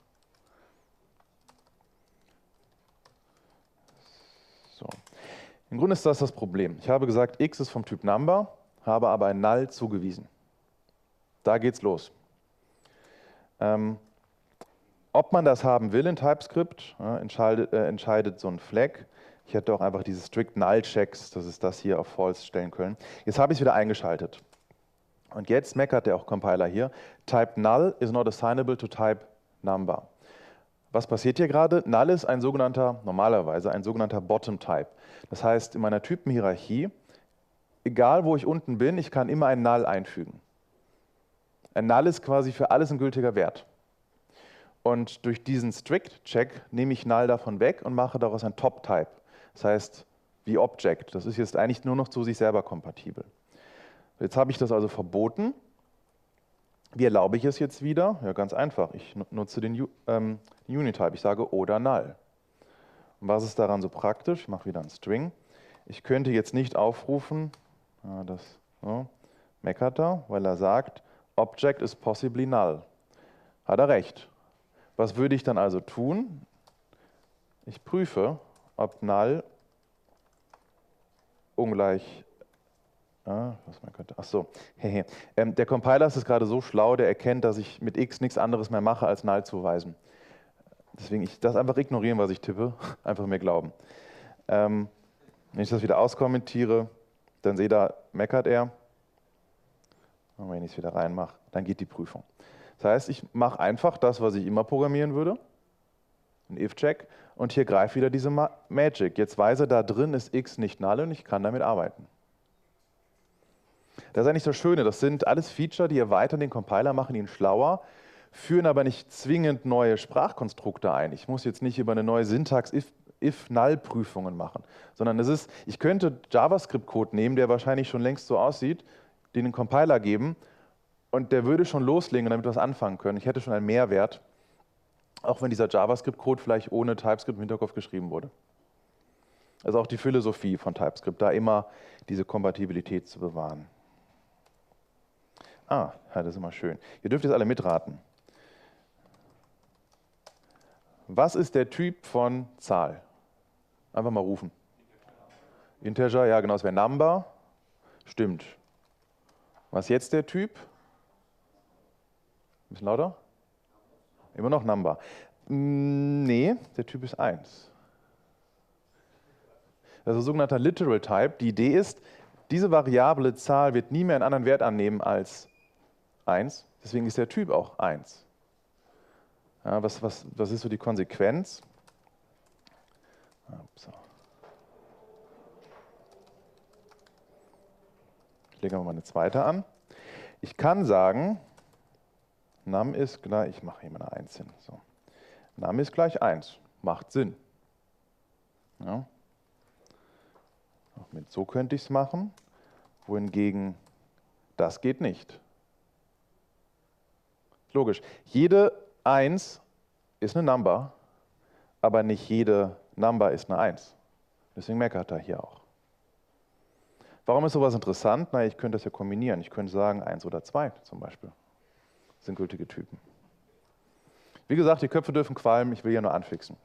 So. Im Grunde ist das das Problem. Ich habe gesagt, x ist vom Typ Number, habe aber ein Null zugewiesen. Da geht's los. Ähm, ob man das haben will in TypeScript, ja, entscheidet, äh, entscheidet so ein Flag. Ich hätte auch einfach diese strict Null Checks, das ist das hier, auf False stellen können. Jetzt habe ich es wieder eingeschaltet. Und jetzt meckert der auch Compiler hier, Type Null is not assignable to Type Number. Was passiert hier gerade? Null ist ein sogenannter, normalerweise ein sogenannter Bottom-Type. Das heißt, in meiner Typenhierarchie, egal wo ich unten bin, ich kann immer ein Null einfügen. Ein Null ist quasi für alles ein gültiger Wert. Und durch diesen Strict-Check nehme ich Null davon weg und mache daraus ein Top-Type. Das heißt, wie Object. Das ist jetzt eigentlich nur noch zu sich selber kompatibel. Jetzt habe ich das also verboten. Wie erlaube ich es jetzt wieder? Ja, ganz einfach. Ich nutze den ähm, Unitype. Ich sage oder Null. Und was ist daran so praktisch? Ich mache wieder einen String. Ich könnte jetzt nicht aufrufen, ja, das so, meckert er, weil er sagt, Object is possibly null. Hat er recht. Was würde ich dann also tun? Ich prüfe, ob Null ungleich. Ah, was man könnte. Ach so. ähm, der Compiler ist gerade so schlau, der erkennt, dass ich mit x nichts anderes mehr mache, als Null zuweisen. Deswegen ich das einfach ignorieren, was ich tippe, einfach mir glauben. Ähm, wenn ich das wieder auskommentiere, dann seht ihr, meckert er. Und wenn ich es wieder reinmache, dann geht die Prüfung. Das heißt, ich mache einfach das, was ich immer programmieren würde, ein if-Check, und hier greift wieder diese Ma Magic. Jetzt weiß er, da drin ist x nicht null und ich kann damit arbeiten. Das ist eigentlich das Schöne, das sind alles Feature, die erweitern den Compiler, machen ihn schlauer, führen aber nicht zwingend neue Sprachkonstrukte ein. Ich muss jetzt nicht über eine neue Syntax if-Null-Prüfungen machen, sondern es ist, ich könnte JavaScript-Code nehmen, der wahrscheinlich schon längst so aussieht, den Compiler geben und der würde schon loslegen und damit was anfangen können. Ich hätte schon einen Mehrwert, auch wenn dieser JavaScript-Code vielleicht ohne TypeScript im Hinterkopf geschrieben wurde. Also auch die Philosophie von TypeScript, da immer diese Kompatibilität zu bewahren. Ah, ja, das ist immer schön. Ihr dürft jetzt alle mitraten. Was ist der Typ von Zahl? Einfach mal rufen. Integer, ja genau, das wäre Number. Stimmt. Was ist jetzt der Typ? Ein bisschen lauter? Immer noch Number. Nee, der Typ ist eins. Das ist ein sogenannter Literal Type. Die Idee ist, diese variable Zahl wird nie mehr einen anderen Wert annehmen als eins. Deswegen ist der Typ auch eins. Ja, was, was, was ist so die Konsequenz? Ups. Ich lege mal eine zweite an. Ich kann sagen, Num ist gleich, ich mache hier mal eine eins hin. So. Num ist gleich eins. Macht Sinn. Ja. Mit so könnte ich es machen, wohingegen das geht nicht. Logisch. Jede eins ist eine Number, aber nicht jede Number ist eine eins. Deswegen meckert er hier auch. Warum ist sowas interessant? Na, ich könnte das ja kombinieren. Ich könnte sagen eins oder zwei zum Beispiel. Das sind gültige Typen. Wie gesagt, die Köpfe dürfen qualmen, ich will ja nur anfixen.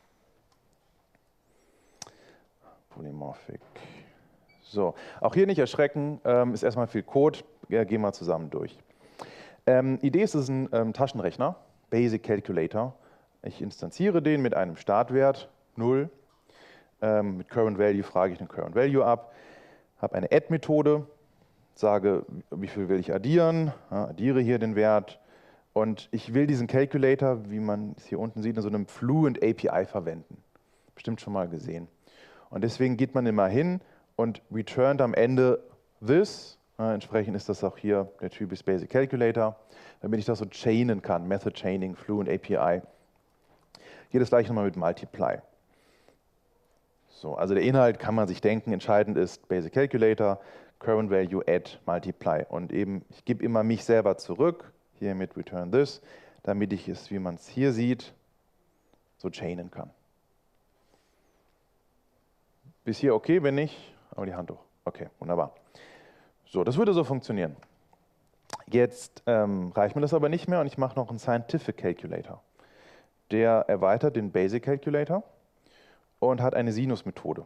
Polymorphic. So, auch hier nicht erschrecken, ähm, ist erstmal viel Code. Ja, gehen wir zusammen durch. Ähm, Idee ist, es ist ein ähm, Taschenrechner, Basic Calculator. Ich instanziere den mit einem Startwert null. Ähm, mit Current Value frage ich den Current Value ab. Habe eine Add-Methode, sage, wie viel will ich addieren, ja, addiere hier den Wert. Und ich will diesen Calculator, wie man es hier unten sieht, in so einem Fluent A P I verwenden. Bestimmt schon mal gesehen. Und deswegen geht man immer hin und returnt am Ende this. Ja, entsprechend ist das auch hier der Typ ist Basic Calculator, damit ich das so chainen kann. Method Chaining, Fluent A P I. Hier das gleiche nochmal mit Multiply. So, also der Inhalt kann man sich denken, entscheidend ist Basic Calculator, Current Value, Add, Multiply. Und eben, ich gebe immer mich selber zurück, hier mit Return this, damit ich es, wie man es hier sieht, so chainen kann. Bis hier okay, wenn nicht, aber die Hand hoch. Okay, wunderbar. So, das würde so funktionieren. Jetzt ähm, reicht mir das aber nicht mehr und ich mache noch einen Scientific Calculator. Der erweitert den Basic Calculator und hat eine Sinus-Methode.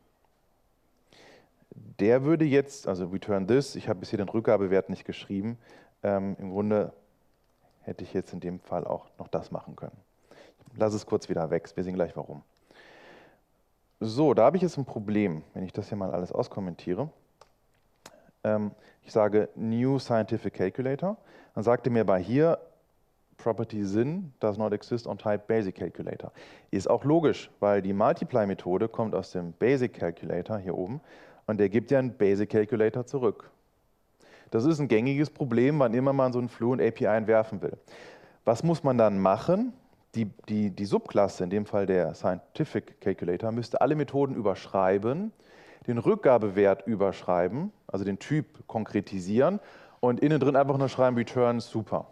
Der würde jetzt, also return this, ich habe bis hier den Rückgabewert nicht geschrieben, ähm, im Grunde hätte ich jetzt in dem Fall auch noch das machen können. Lass es kurz wieder weg, wir sehen gleich warum. So, da habe ich jetzt ein Problem, wenn ich das hier mal alles auskommentiere. Ähm, ich sage New Scientific Calculator, dann sagt er mir bei hier, Property Sin does not exist on type Basic Calculator. Ist auch logisch, weil die Multiply-Methode kommt aus dem Basic Calculator hier oben und der gibt ja einen Basic Calculator zurück. Das ist ein gängiges Problem, wann immer man so einen Fluent A P I entwerfen will. Was muss man dann machen? Die, die, die Subklasse, in dem Fall der Scientific Calculator, müsste alle Methoden überschreiben, den Rückgabewert überschreiben, also den Typ konkretisieren und innen drin einfach nur schreiben Return super.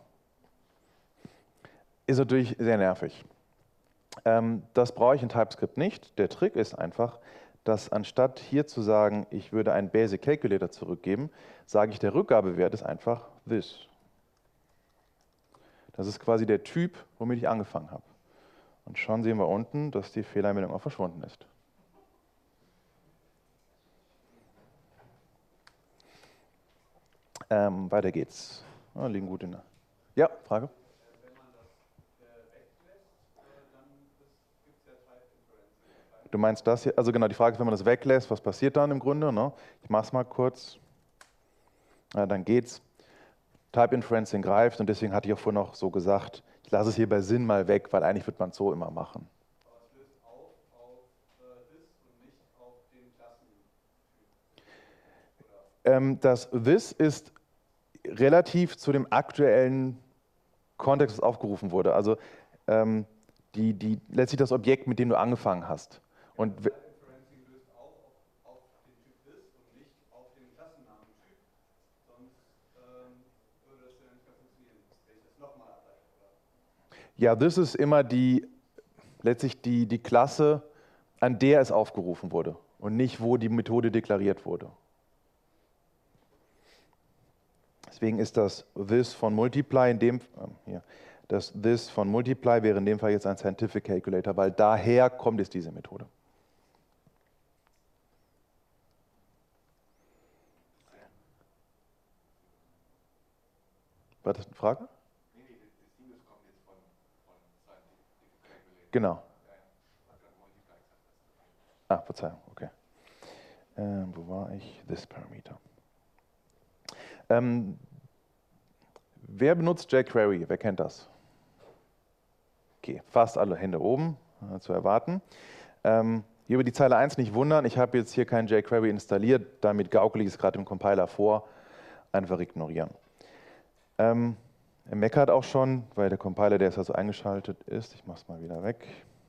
Ist natürlich sehr nervig. Ähm, das brauche ich in TypeScript nicht. Der Trick ist einfach, dass anstatt hier zu sagen, ich würde einen Basic Calculator zurückgeben, sage ich, der Rückgabewert ist einfach this. Das ist quasi der Typ, womit ich angefangen habe. Und schon sehen wir unten, dass die Fehlermeldung auch verschwunden ist. Ähm, weiter geht's. Oh, liegen gut in der. Ja, Frage? Du meinst das hier? Also genau, die Frage ist, wenn man das weglässt, was passiert dann im Grunde? Ne? Ich mache es mal kurz. Ja, dann geht's. Type Inferencing greift und deswegen hatte ich auch vorhin noch so gesagt, ich lasse es hier bei Sinn mal weg, weil eigentlich wird man es so immer machen. Aber es löst auf auf äh, this und nicht auf den Klassentyp. Ähm, das this ist relativ zu dem aktuellen Kontext, das aufgerufen wurde. Also ähm, die, die, letztlich das Objekt, mit dem du angefangen hast. Und Type Inferencing löst auf, auf auf den Typ this und nicht auf den Klassennamentyp. Sonst ähm, würde das ja nicht mehr funktionieren, wenn ich das nochmal ableite. ja, this ist immer die, letztlich die, die Klasse, an der es aufgerufen wurde und nicht, wo die Methode deklariert wurde. Deswegen ist das this von multiply in dem, äh, hier, das this von multiply wäre in dem Fall jetzt ein Scientific Calculator, weil daher kommt jetzt diese Methode. War das eine Frage? Nee, nee, das Sinus kommt jetzt von, von Scientific Calculator. Genau. Ah, Verzeihung, okay. Ähm, wo war ich? This Parameter. Ähm, wer benutzt jQuery? Wer kennt das? Okay, fast alle Hände oben, äh, zu erwarten. Ähm, hier über die Zeile eins nicht wundern, ich habe jetzt hier kein jQuery installiert, damit gaukele ich es gerade im Compiler vor, einfach ignorieren. Ähm, er meckert auch schon, weil der Compiler, der ist also eingeschaltet ist, ich mache es mal wieder weg.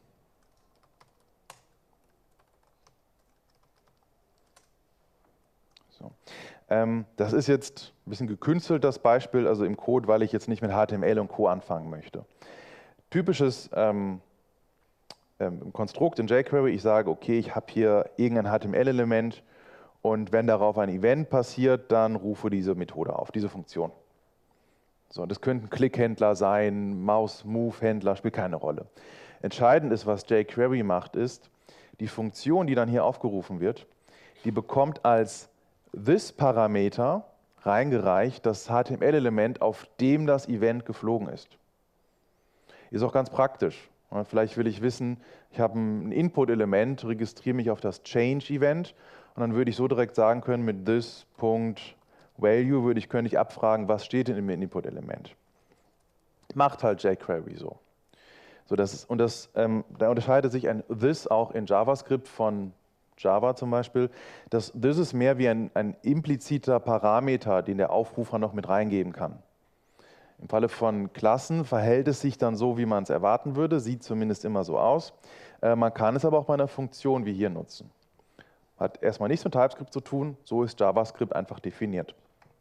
So. Ähm, das ist jetzt ein bisschen gekünstelt, das Beispiel, also im Code, weil ich jetzt nicht mit H T M L und Co. anfangen möchte. Typisches ähm, ähm, Konstrukt in jQuery, ich sage, okay, ich habe hier irgendein H T M L-Element und wenn darauf ein Event passiert, dann rufe diese Methode auf, diese Funktion. So, das könnten Click-Händler sein, Mouse-Move-Händler, spielt keine Rolle. Entscheidend ist, was jQuery macht, ist, die Funktion, die dann hier aufgerufen wird, die bekommt als this-Parameter reingereicht das H T M L-Element, auf dem das Event geflogen ist. Ist auch ganz praktisch. Vielleicht will ich wissen, ich habe ein Input-Element, registriere mich auf das Change-Event und dann würde ich so direkt sagen können, mit this.value würde ich, könnte ich abfragen, was steht denn im Input-Element. Macht halt jQuery so. so das ist, und das, ähm, da unterscheidet sich ein this auch in JavaScript von Java zum Beispiel. Das this ist mehr wie ein, ein impliziter Parameter, den der Aufrufer noch mit reingeben kann. Im Falle von Klassen verhält es sich dann so, wie man es erwarten würde, sieht zumindest immer so aus. Äh, man kann es aber auch bei einer Funktion wie hier nutzen. Hat erstmal nichts mit TypeScript zu tun, so ist JavaScript einfach definiert.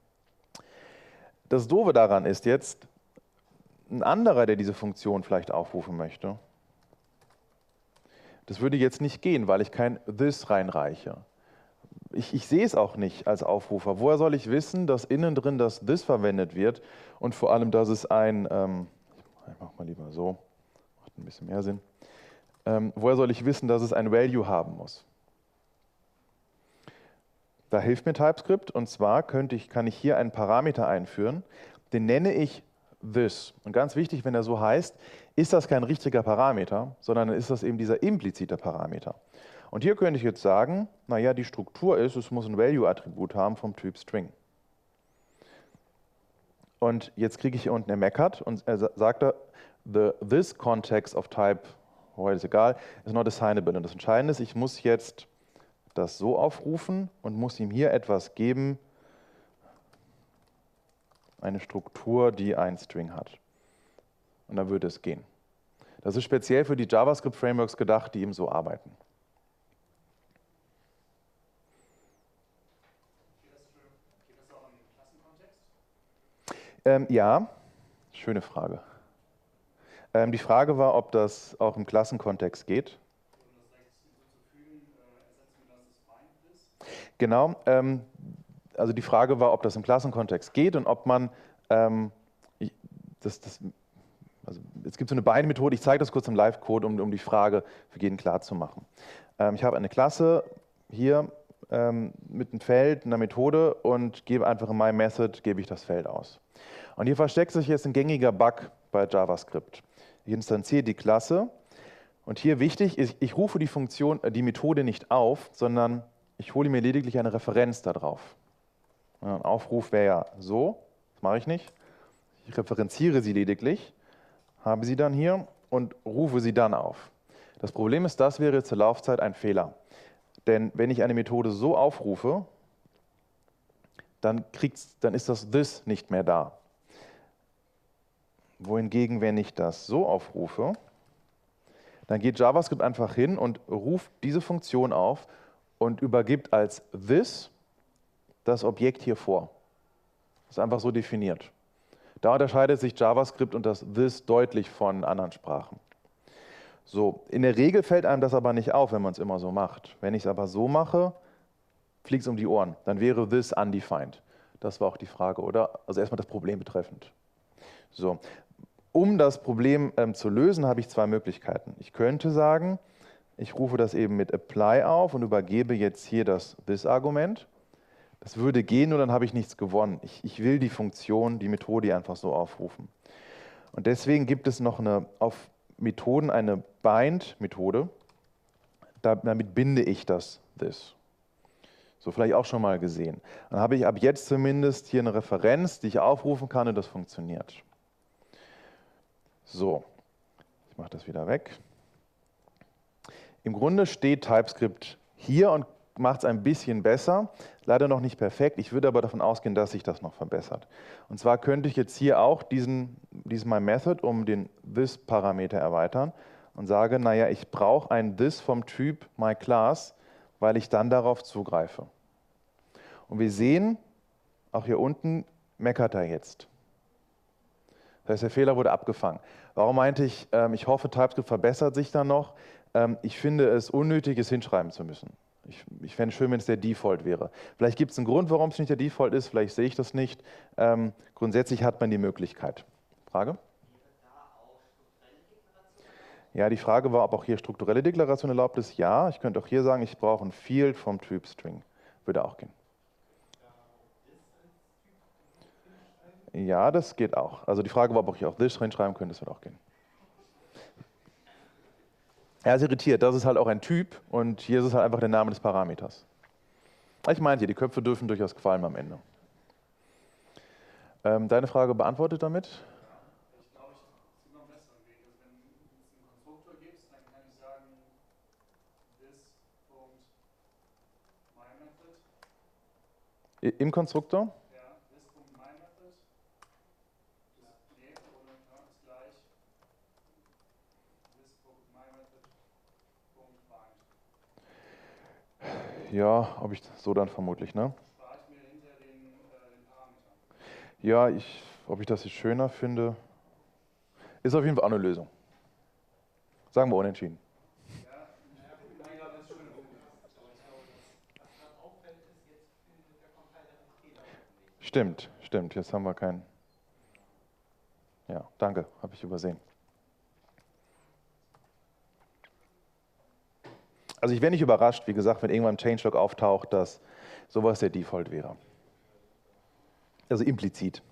Das Doofe daran ist jetzt, ein anderer, der diese Funktion vielleicht aufrufen möchte, das würde jetzt nicht gehen, weil ich kein this reinreiche. Ich, ich sehe es auch nicht als Aufrufer. Woher soll ich wissen, dass innen drin das this verwendet wird und vor allem, dass es ein, ähm, ich mache mal lieber so, macht ein bisschen mehr Sinn. Ähm, woher soll ich wissen, dass es ein Value haben muss? Da hilft mir TypeScript und zwar könnte ich, kann ich hier einen Parameter einführen, den nenne ich this. Und ganz wichtig, wenn er so heißt, ist das kein richtiger Parameter, sondern ist das eben dieser implizite Parameter. Und hier könnte ich jetzt sagen, naja, die Struktur ist, es muss ein Value-Attribut haben vom Typ String. Und jetzt kriege ich hier unten, er meckert und er sagt da, the this context of type, heute ist egal, is not assignable. Und das Entscheidende ist, ich muss jetzt das so aufrufen und muss ihm hier etwas geben, eine Struktur, die ein String hat. Und dann würde es gehen. Das ist speziell für die JavaScript-Frameworks gedacht, die eben so arbeiten. Ähm, ja, schöne Frage. Ähm, die Frage war, ob das auch im Klassenkontext geht. Genau, ähm, also die Frage war, ob das im Klassenkontext geht und ob man, ähm, ich, das, das, also es gibt so eine Bind-Methode, ich zeige das kurz im Live-Code, um, um die Frage für jeden klar zu machen. Ähm, ich habe eine Klasse hier ähm, mit einem Feld, einer Methode und gebe einfach in myMethod, gebe ich das Feld aus. Und hier versteckt sich jetzt ein gängiger Bug bei JavaScript. Ich instanziere die Klasse und hier wichtig ist, ich rufe die Funktion, die Methode nicht auf, sondern ich hole mir lediglich eine Referenz darauf. Ja, ein Aufruf wäre ja so, das mache ich nicht. Ich referenziere sie lediglich, habe sie dann hier und rufe sie dann auf. Das Problem ist, das wäre zur Laufzeit ein Fehler. Denn wenn ich eine Methode so aufrufe, dann, kriegt's, dann ist das this nicht mehr da. Wohingegen, wenn ich das so aufrufe, dann geht JavaScript einfach hin und ruft diese Funktion auf und übergibt als this das Objekt hier vor. Das ist einfach so definiert. Da unterscheidet sich JavaScript und das this deutlich von anderen Sprachen. So, in der Regel fällt einem das aber nicht auf, wenn man es immer so macht. Wenn ich es aber so mache, fliegt es um die Ohren. Dann wäre this undefined. Das war auch die Frage, oder? Also erstmal das Problem betreffend. So. Um das Problem ähm, zu lösen, habe ich zwei Möglichkeiten. Ich könnte sagen, ich rufe das eben mit apply auf und übergebe jetzt hier das this-Argument. Das würde gehen, nur dann habe ich nichts gewonnen. Ich, ich will die Funktion, die Methode einfach so aufrufen. Und deswegen gibt es noch eine, auf Methoden eine bind-Methode. Damit binde ich das this. So vielleicht auch schon mal gesehen. Dann habe ich ab jetzt zumindest hier eine Referenz, die ich aufrufen kann und das funktioniert. So, ich mache das wieder weg. Im Grunde steht TypeScript hier und macht es ein bisschen besser. Leider noch nicht perfekt. Ich würde aber davon ausgehen, dass sich das noch verbessert. Und zwar könnte ich jetzt hier auch diesen, diesen myMethod um den this-Parameter erweitern und sage, naja, ich brauche ein this vom Typ myClass, weil ich dann darauf zugreife. Und wir sehen, auch hier unten meckert er jetzt. Das heißt, der Fehler wurde abgefangen. Warum meinte ich, ähm, ich hoffe, TypeScript verbessert sich dann noch? Ähm, ich finde es unnötig, es hinschreiben zu müssen. Ich, ich fände es schön, wenn es der Default wäre. Vielleicht gibt es einen Grund, warum es nicht der Default ist, vielleicht sehe ich das nicht. Ähm, grundsätzlich hat man die Möglichkeit. Frage? Ja, die Frage war, ob auch hier strukturelle Deklaration erlaubt ist. Ja, ich könnte auch hier sagen, ich brauche ein Field vom Typ String. Würde auch gehen. Ja, das geht auch. Also die Frage war, ob ich auch this reinschreiben könnte, das wird auch gehen. Er ist irritiert, das ist halt auch ein Typ und hier ist es halt einfach der Name des Parameters. Ich meinte, die Köpfe dürfen durchaus qualmen am Ende. Ähm, deine Frage beantwortet damit? Ich glaube, ich habe noch einen besseren Weg. Also wenn du einen Konstruktor gibst, dann kann ich sagen, this.myMethod. Im Konstruktor? Ja, this.myMethod. Das nee, ohne, ja, ist gleich. This.myMethod.bind. Ja, ob ich so dann vermutlich, ne? Spare ich mir hinter den, äh, den Parametern. Ja, ich, ob ich das jetzt schöner finde, ist auf jeden Fall auch eine Lösung. Sagen wir unentschieden. Ja, naja, das ist schön. Stimmt, stimmt. Jetzt haben wir keinen. Ja, danke, habe ich übersehen. Also ich wäre nicht überrascht, wie gesagt, wenn irgendwann ein Changelog auftaucht, dass sowas der Default wäre. Also implizit.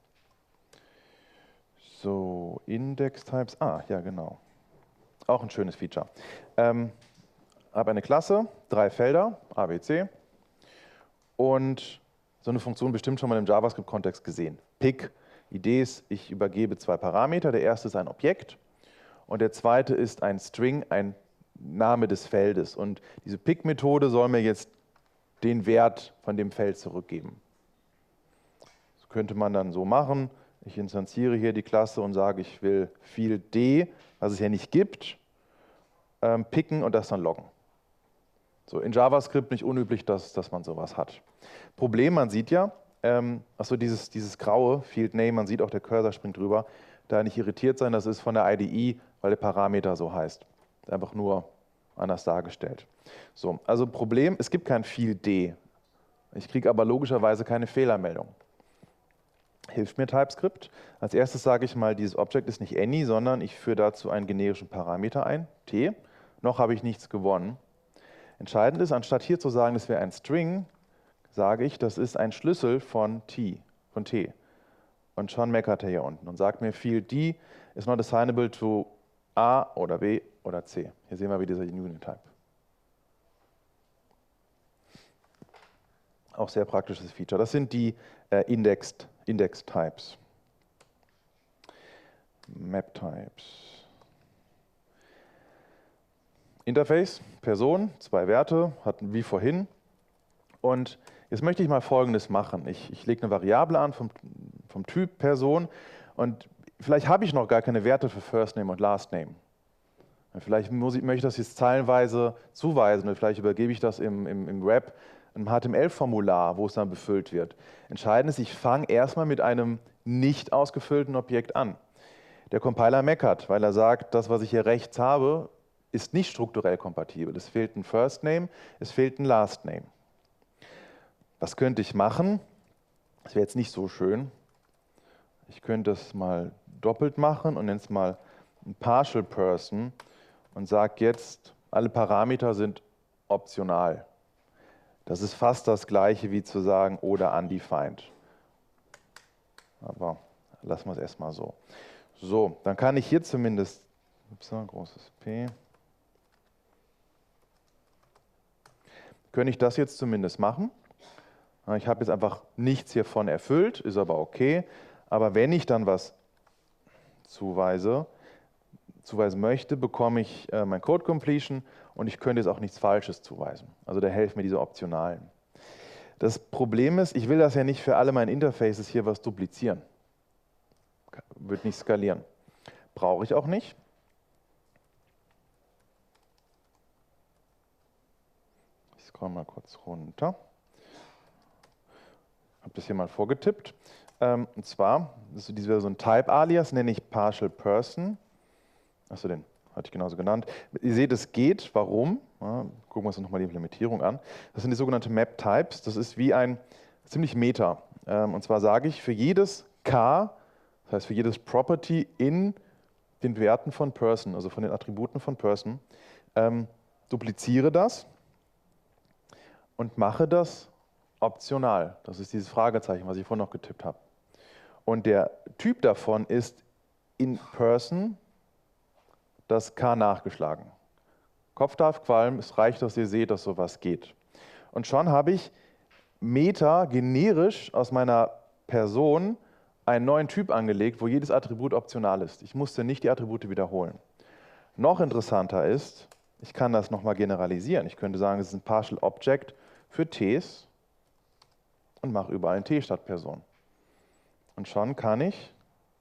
So, Index-Types. Ah, ja, genau. Auch ein schönes Feature. Ähm, habe eine Klasse, drei Felder, A, B, C. Und so eine Funktion bestimmt schon mal im JavaScript-Kontext gesehen. Pick. Idee ist, ich übergebe zwei Parameter. Der erste ist ein Objekt und der zweite ist ein String, ein Name des Feldes. Und diese Pick-Methode soll mir jetzt den Wert von dem Feld zurückgeben. Das könnte man dann so machen. Ich instanziere hier die Klasse und sage, ich will Field D, was es ja nicht gibt, ähm, picken und das dann loggen. So, in JavaScript nicht unüblich, dass, dass man sowas hat. Problem, man sieht ja, ähm, achso, dieses, dieses graue Field Name, man sieht auch, der Cursor springt drüber, da nicht irritiert sein, das ist von der I D E, weil der Parameter so heißt. Einfach nur anders dargestellt. So, also Problem, es gibt kein Field D. Ich kriege aber logischerweise keine Fehlermeldung. Hilft mir TypeScript? Als erstes sage ich mal, dieses Object ist nicht any, sondern ich führe dazu einen generischen Parameter ein, t. Noch habe ich nichts gewonnen. Entscheidend ist, anstatt hier zu sagen, das wäre ein String, sage ich, das ist ein Schlüssel von t, von t. Und schon meckert er hier unten und sagt mir, Field D is not assignable to A oder B oder C. Hier sehen wir wieder dieser Union Type. Auch sehr praktisches Feature. Das sind die äh, Indexed, Index Types. Map Types. Interface, Person, zwei Werte, hatten wie vorhin. Und jetzt möchte ich mal Folgendes machen. Ich, ich lege eine Variable an vom, vom Typ Person und vielleicht habe ich noch gar keine Werte für First Name und Last Name. Vielleicht muss ich, möchte ich das jetzt zeilenweise zuweisen oder vielleicht übergebe ich das im, im, im Web, einem H T M L-Formular, wo es dann befüllt wird. Entscheidend ist, ich fange erstmal mit einem nicht ausgefüllten Objekt an. Der Compiler meckert, weil er sagt, das, was ich hier rechts habe, ist nicht strukturell kompatibel. Es fehlt ein First Name, es fehlt ein Last Name. Was könnte ich machen? Das wäre jetzt nicht so schön. Ich könnte das mal doppelt machen und nenne es mal ein Partial Person und sage jetzt, alle Parameter sind optional. Das ist fast das Gleiche wie zu sagen oder undefined. Aber lassen wir es erstmal so. So, dann kann ich hier zumindest, ups, großes P, könnte ich das jetzt zumindest machen. Ich habe jetzt einfach nichts hiervon erfüllt, ist aber okay. Aber wenn ich dann was zuweise, zuweisen möchte, bekomme ich äh, mein Code Completion und ich könnte jetzt auch nichts Falsches zuweisen. Also da helfen mir diese Optionalen. Das Problem ist, ich will das ja nicht für alle meine Interfaces hier was duplizieren. Wird nicht skalieren. Brauche ich auch nicht. Ich scroll mal kurz runter. Ich habe das hier mal vorgetippt. Ähm, und zwar, das ist so ein Type-Alias, nenne ich Partial Person. Achso, den hatte ich genauso genannt. Ihr seht, es geht. Warum? Ja, gucken wir uns nochmal die Implementierung an. Das sind die sogenannten Map-Types. Das ist wie ein ziemlich Meta. Ähm, und zwar sage ich, für jedes K, das heißt für jedes Property in den Werten von Person, also von den Attributen von Person, ähm, dupliziere das und mache das optional. Das ist dieses Fragezeichen, was ich vorhin noch getippt habe. Und der Typ davon ist in Person das K nachgeschlagen. Kopf darf qualmen, es reicht, dass ihr seht, dass sowas geht. Und schon habe ich Meta generisch aus meiner Person einen neuen Typ angelegt, wo jedes Attribut optional ist. Ich musste nicht die Attribute wiederholen. Noch interessanter ist, ich kann das nochmal generalisieren. Ich könnte sagen, es ist ein Partial Object für Ts und mache überall ein T statt Person. Und schon kann ich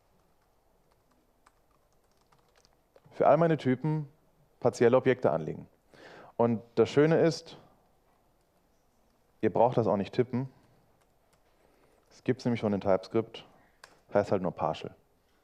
für all meine Typen partielle Objekte anlegen. Und das Schöne ist, ihr braucht das auch nicht tippen. Es gibt es nämlich schon in TypeScript, das heißt halt nur Partial.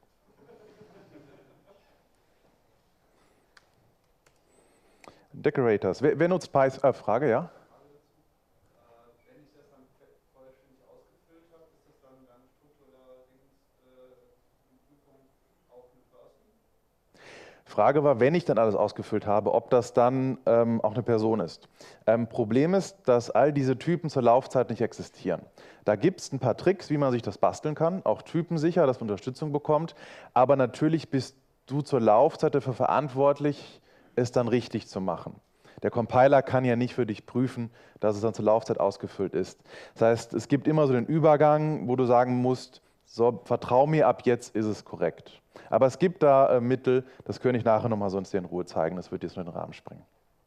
Decorators. Wer, wer nutzt Python? Äh, Frage, ja? Wenn ich das dann vollständig ausgefüllt habe, ist das dann dann struktureller Prüfung auf eine Person? Frage war, wenn ich dann alles ausgefüllt habe, ob das dann ähm, auch eine Person ist. Ähm, Problem ist, dass all diese Typen zur Laufzeit nicht existieren. Da gibt es ein paar Tricks, wie man sich das basteln kann, auch typensicher, dass man Unterstützung bekommt, aber natürlich bist du zur Laufzeit dafür verantwortlich, es dann richtig zu machen. Der Compiler kann ja nicht für dich prüfen, dass es dann zur Laufzeit ausgefüllt ist. Das heißt, es gibt immer so den Übergang, wo du sagen musst, so, vertrau mir, ab jetzt ist es korrekt. Aber es gibt da äh, Mittel, das könnte ich nachher nochmal sonst dir in Ruhe zeigen, das wird jetzt nur in den Rahmen sprengen.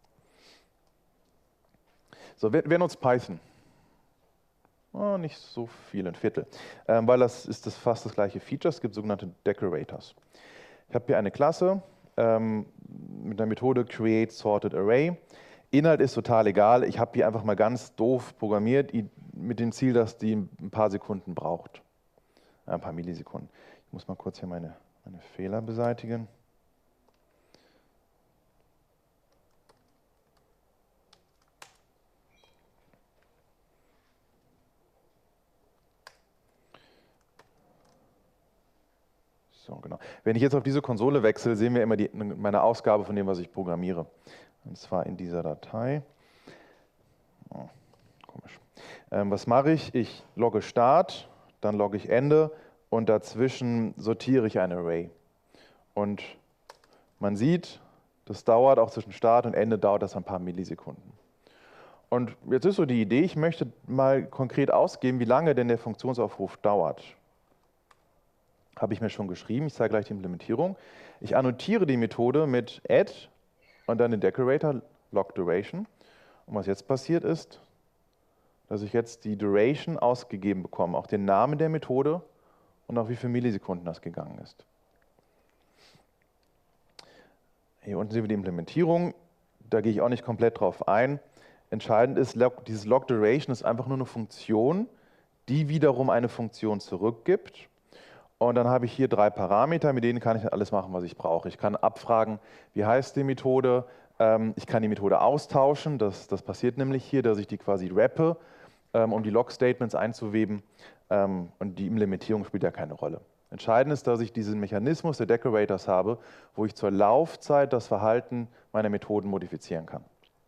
So, wer, wer nutzt Python? Oh, nicht so viel, ein Viertel. Ähm, weil das ist das fast das gleiche Feature, es gibt sogenannte Decorators. Ich habe hier eine Klasse ähm, mit der Methode Create Sorted Array. Inhalt ist total egal, ich habe hier einfach mal ganz doof programmiert, mit dem Ziel, dass die ein paar Sekunden braucht. Ein paar Millisekunden. Ich muss mal kurz hier meine, meine Fehler beseitigen. So, genau. Wenn ich jetzt auf diese Konsole wechsle, sehen wir immer die, meine Ausgabe von dem, was ich programmiere. Und zwar in dieser Datei. Oh, komisch. Ähm, was mache ich? Ich logge Start, dann logge ich Ende und dazwischen sortiere ich ein Array. Und man sieht, das dauert auch zwischen Start und Ende, dauert das ein paar Millisekunden. Und jetzt ist so die Idee, ich möchte mal konkret ausgeben, wie lange denn der Funktionsaufruf dauert. Habe ich mir schon geschrieben, ich zeige gleich die Implementierung. Ich annotiere die Methode mit add und dann den Decorator log duration. Und was jetzt passiert ist, dass ich jetzt die Duration ausgegeben bekomme, auch den Namen der Methode und auch wie viele Millisekunden das gegangen ist. Hier unten sehen wir die Implementierung, da gehe ich auch nicht komplett drauf ein. Entscheidend ist, dieses log duration ist einfach nur eine Funktion, die wiederum eine Funktion zurückgibt. Und dann habe ich hier drei Parameter, mit denen kann ich alles machen, was ich brauche. Ich kann abfragen, wie heißt die Methode. Ich kann die Methode austauschen. Das, das passiert nämlich hier, dass ich die quasi rappe, um die Log-Statements einzuweben. ähm, und die Implementierung spielt ja keine Rolle. Entscheidend ist, dass ich diesen Mechanismus der Decorators habe, wo ich zur Laufzeit das Verhalten meiner Methoden modifizieren kann.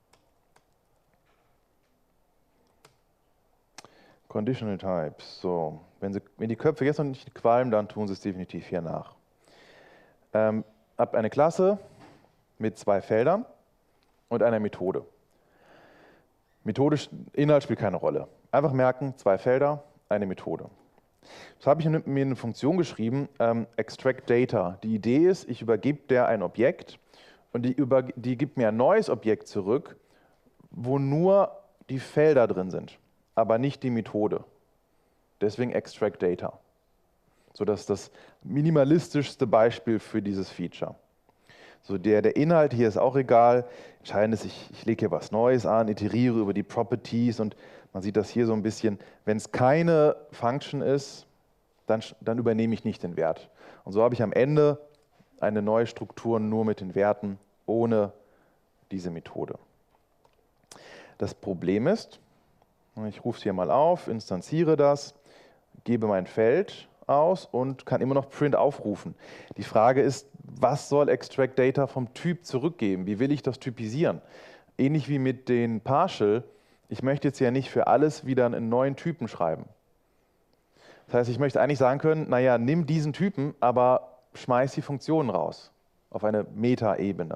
Conditional Types. So, wenn, Sie, wenn die Köpfe jetzt noch nicht qualmen, dann tun Sie es definitiv hier nach. Ähm, ab eine Klasse mit zwei Feldern und einer Methode. Methodisch Inhalt spielt keine Rolle. Einfach merken, zwei Felder, eine Methode. Das habe ich mir eine Funktion geschrieben, ähm, Extract Data. Die Idee ist, ich übergebe der ein Objekt und die, über, die gibt mir ein neues Objekt zurück, wo nur die Felder drin sind, aber nicht die Methode. Deswegen Extract Data. So, das ist das minimalistischste Beispiel für dieses Feature. So, der, der Inhalt hier ist auch egal. Entscheidend ist, ich, ich lege hier was Neues an, iteriere über die Properties und man sieht das hier so ein bisschen. Wenn es keine Function ist, dann, dann übernehme ich nicht den Wert. Und so habe ich am Ende eine neue Struktur nur mit den Werten, ohne diese Methode. Das Problem ist, ich rufe es hier mal auf, instanziere das, gebe mein Feld aus und kann immer noch Print aufrufen. Die Frage ist, was soll Extract Data vom Typ zurückgeben? Wie will ich das typisieren? Ähnlich wie mit den Partial, ich möchte jetzt ja nicht für alles wieder einen neuen Typen schreiben. Das heißt, ich möchte eigentlich sagen können, naja, nimm diesen Typen, aber schmeiß die Funktionen raus auf eine Meta-Ebene.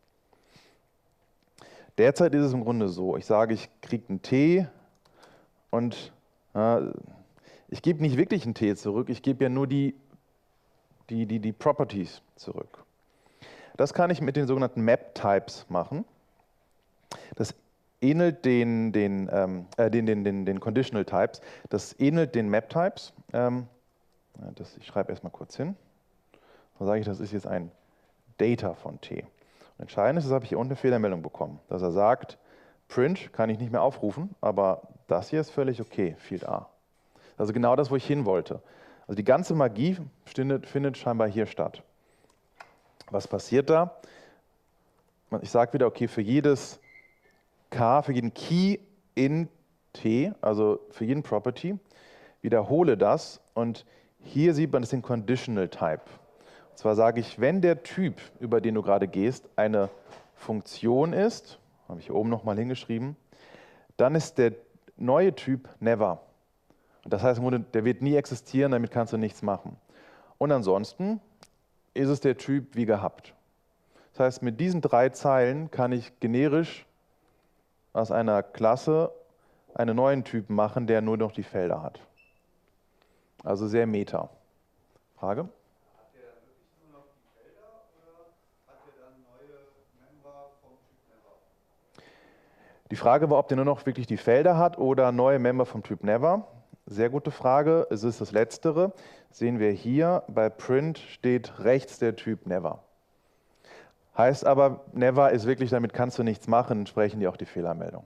Derzeit ist es im Grunde so, ich sage, ich kriege einen T und äh, ich gebe nicht wirklich einen T zurück, ich gebe ja nur die, die, die, die Properties zurück. Das kann ich mit den sogenannten Map-Types machen. Das ähnelt den, den, ähm, äh, den, den, den, den Conditional Types. Das ähnelt den Map-Types. Ähm, das, ich schreibe erstmal kurz hin. Dann sage ich, das ist jetzt ein Data von T. Und entscheidend ist, das habe ich hier unten eine Fehlermeldung bekommen, dass er sagt, Print kann ich nicht mehr aufrufen, aber das hier ist völlig okay, Field A. Also genau das, wo ich hin wollte. Also die ganze Magie findet, findet scheinbar hier statt. Was passiert da? Ich sage wieder, okay, für jedes K, für jeden Key in T, also für jeden Property, wiederhole das und hier sieht man das den Conditional Type. Und zwar sage ich, wenn der Typ, über den du gerade gehst, eine Funktion ist, habe ich hier oben nochmal hingeschrieben, dann ist der neue Typ never. Und das heißt im Grunde, der wird nie existieren, damit kannst du nichts machen. Und ansonsten ist es der Typ wie gehabt. Das heißt, mit diesen drei Zeilen kann ich generisch aus einer Klasse einen neuen Typen machen, der nur noch die Felder hat. Also sehr meta. Frage? Hat der dann wirklich nur noch die Felder oder hat der dann neue Member vom Typ Never? Die Frage war, ob der nur noch wirklich die Felder hat oder neue Member vom Typ Never. Sehr gute Frage. Es ist das Letztere. Sehen wir hier, bei Print steht rechts der Typ Never. Heißt aber, Never ist wirklich, damit kannst du nichts machen, entsprechen die auch die Fehlermeldung.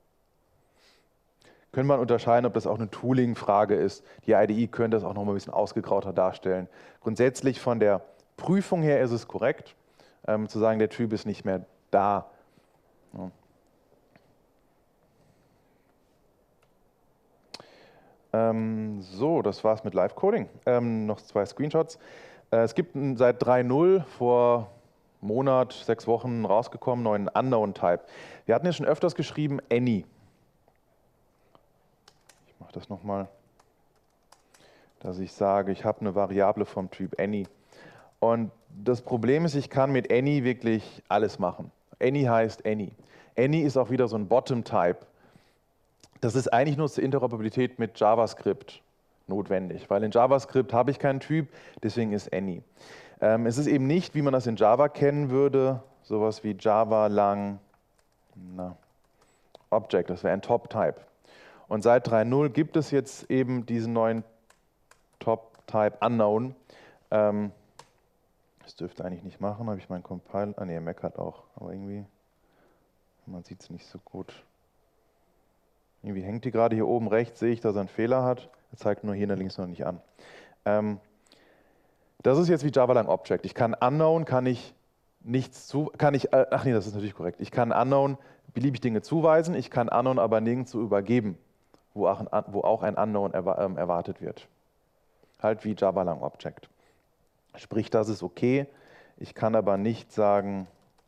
Können wir unterscheiden, ob das auch eine Tooling-Frage ist. Die I D E könnte das auch noch mal ein bisschen ausgegrauter darstellen. Grundsätzlich von der Prüfung her ist es korrekt, ähm, zu sagen, der Typ ist nicht mehr da. Ja. Ähm, so, das war's mit Live-Coding. Ähm, noch zwei Screenshots. Äh, es gibt seit drei Punkt null vor Monat, sechs Wochen rausgekommen, neuen Unknown-Type. Wir hatten ja schon öfters geschrieben Any. Ich mache das nochmal, dass ich sage, ich habe eine Variable vom Typ Any. Und das Problem ist, ich kann mit Any wirklich alles machen. Any heißt Any. Any ist auch wieder so ein Bottom-Type. Das ist eigentlich nur zur Interoperabilität mit JavaScript notwendig, weil in JavaScript habe ich keinen Typ, deswegen ist Any. Ähm, es ist eben nicht, wie man das in Java kennen würde, sowas wie Java lang na, Object, das wäre ein Top-Type. Und seit drei Punkt null gibt es jetzt eben diesen neuen Top-Type Unknown. Ähm, das dürfte eigentlich nicht machen, habe ich meinen Compile, ah ne, Mac hat auch, aber irgendwie, man sieht es nicht so gut. Irgendwie hängt die gerade hier oben rechts, sehe ich, dass er einen Fehler hat. Er zeigt nur hier links noch nicht an. Ähm, das ist jetzt wie Java lang Object. Ich kann Unknown, kann ich nichts zu, kann ich, äh, ach nee, das ist natürlich korrekt. Ich kann Unknown beliebig Dinge zuweisen, ich kann Unknown aber nirgendwo übergeben. wo auch ein, wo auch ein Unknown erwartet wird. Halt wie Java Lang Object. Sprich, das ist okay. Ich kann aber nicht sagen,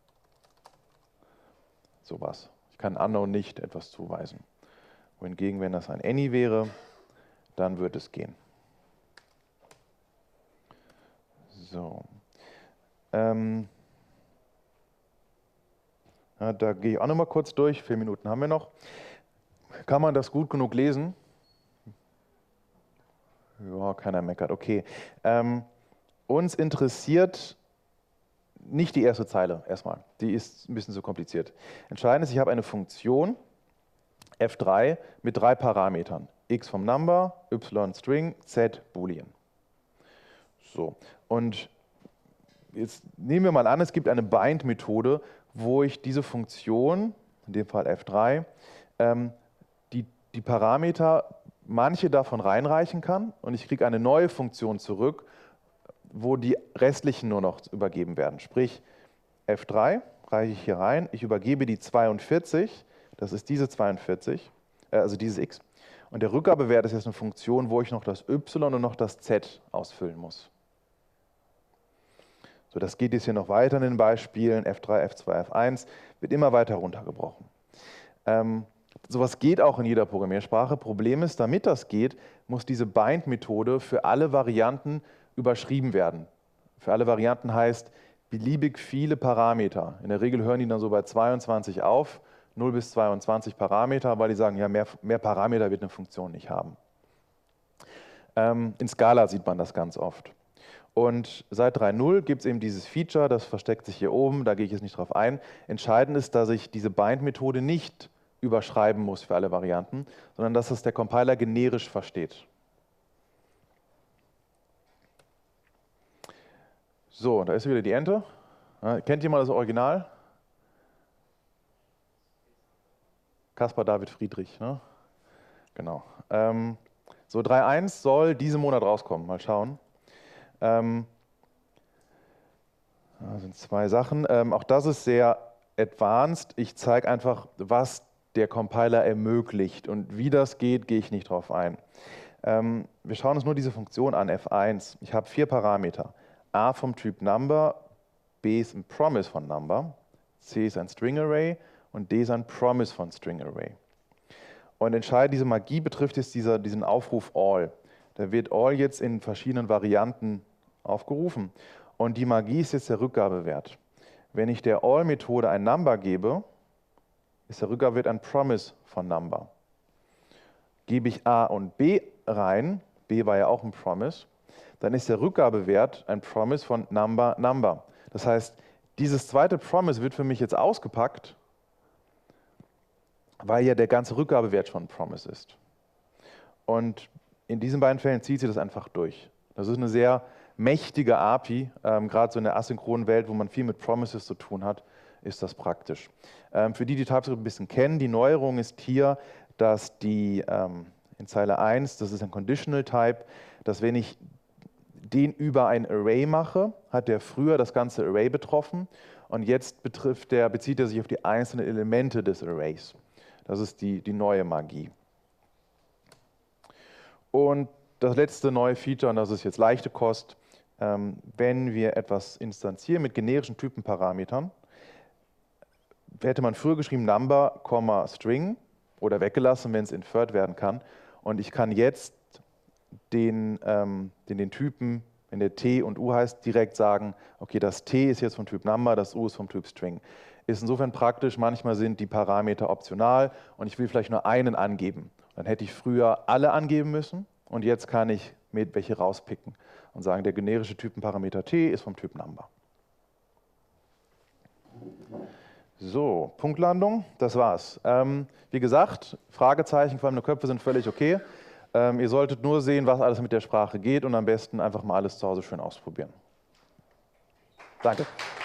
sowas. Ich kann Unknown nicht etwas zuweisen. Wohingegen, wenn das ein Any wäre, dann wird es gehen. So. Ähm, ja, da gehe ich auch noch mal kurz durch. Vier Minuten haben wir noch. Kann man das gut genug lesen? Ja, keiner meckert. Okay. Ähm, uns interessiert nicht die erste Zeile erstmal. Die ist ein bisschen zu kompliziert. Entscheidend ist, ich habe eine Funktion F drei mit drei Parametern. X vom Number, Y String, Z Boolean. So. Und jetzt nehmen wir mal an, es gibt eine Bind-Methode, wo ich diese Funktion, in dem Fall F drei, ähm, die, die Parameter, manche davon reinreichen kann und ich kriege eine neue Funktion zurück, wo die restlichen nur noch übergeben werden. Sprich, F drei reiche ich hier rein, ich übergebe die zweiundvierzig, das ist diese zweiundvierzig, äh, also dieses X. Und der Rückgabewert ist jetzt eine Funktion, wo ich noch das Y und noch das Z ausfüllen muss. So, das geht jetzt hier noch weiter in den Beispielen, F drei, F zwei, F eins, wird immer weiter runtergebrochen. Ähm, sowas geht auch in jeder Programmiersprache. Problem ist, damit das geht, muss diese Bind-Methode für alle Varianten überschrieben werden. Für alle Varianten heißt beliebig viele Parameter. In der Regel hören die dann so bei zweiundzwanzig auf, null bis zweiundzwanzig Parameter, weil die sagen, ja, mehr, mehr Parameter wird eine Funktion nicht haben. Ähm, in Scala sieht man das ganz oft. Und seit drei Punkt null gibt es eben dieses Feature, das versteckt sich hier oben, da gehe ich jetzt nicht drauf ein. Entscheidend ist, dass ich diese Bind-Methode nicht überschreiben muss für alle Varianten, sondern dass es der Compiler generisch versteht. So, da ist wieder die Ente. Ja, kennt jemand das Original? Caspar David Friedrich, ne? Genau. Ähm, so, drei Punkt eins soll diesen Monat rauskommen. Mal schauen. Ähm, das sind zwei Sachen. Ähm, auch das ist sehr advanced. Ich zeige einfach, was der Compiler ermöglicht. Und wie das geht, gehe ich nicht drauf ein. Ähm, wir schauen uns nur diese Funktion an, F eins. Ich habe vier Parameter. A vom Typ Number, B ist ein Promise von Number, C ist ein String Array und D ist ein Promise von String Array. Und entscheidend, diese Magie betrifft jetzt dieser, diesen Aufruf All. Da wird All jetzt in verschiedenen Varianten aufgerufen. Und die Magie ist jetzt der Rückgabewert. Wenn ich der All-Methode ein Number gebe, ist der Rückgabewert ein Promise von Number. Gebe ich A und B rein, B war ja auch ein Promise, dann ist der Rückgabewert ein Promise von Number, Number. Das heißt, dieses zweite Promise wird für mich jetzt ausgepackt, weil ja der ganze Rückgabewert schon ein Promise ist. Und in diesen beiden Fällen zieht sie das einfach durch. Das ist eine sehr mächtige A P I, ähm, gerade so in der asynchronen Welt, wo man viel mit Promises zu tun hat, ist das praktisch. Ähm, für die, die TypeScript ein bisschen kennen, die Neuerung ist hier, dass die ähm, in Zeile eins, das ist ein Conditional Type, dass wenn ich den über ein Array mache, hat der früher das ganze Array betroffen und jetzt betrifft der, bezieht er sich auf die einzelnen Elemente des Arrays. Das ist die, die neue Magie. Und das letzte neue Feature, und das ist jetzt leichte Kost, ähm, wenn wir etwas instanzieren mit generischen Typenparametern, hätte man früher geschrieben Number, String oder weggelassen, wenn es inferred werden kann. Und ich kann jetzt den, ähm, den, den Typen, wenn der T und U heißt, direkt sagen, okay, das T ist jetzt vom Typ Number, das U ist vom Typ String. Ist insofern praktisch, manchmal sind die Parameter optional und ich will vielleicht nur einen angeben. Dann hätte ich früher alle angeben müssen und jetzt kann ich mit welche rauspicken und sagen, der generische Typenparameter T ist vom Typ Number. So, Punktlandung, das war's. Ähm, wie gesagt, Fragezeichen, vor allem nur Köpfe sind völlig okay. Ähm, ihr solltet nur sehen, was alles mit der Sprache geht und am besten einfach mal alles zu Hause schön ausprobieren. Danke.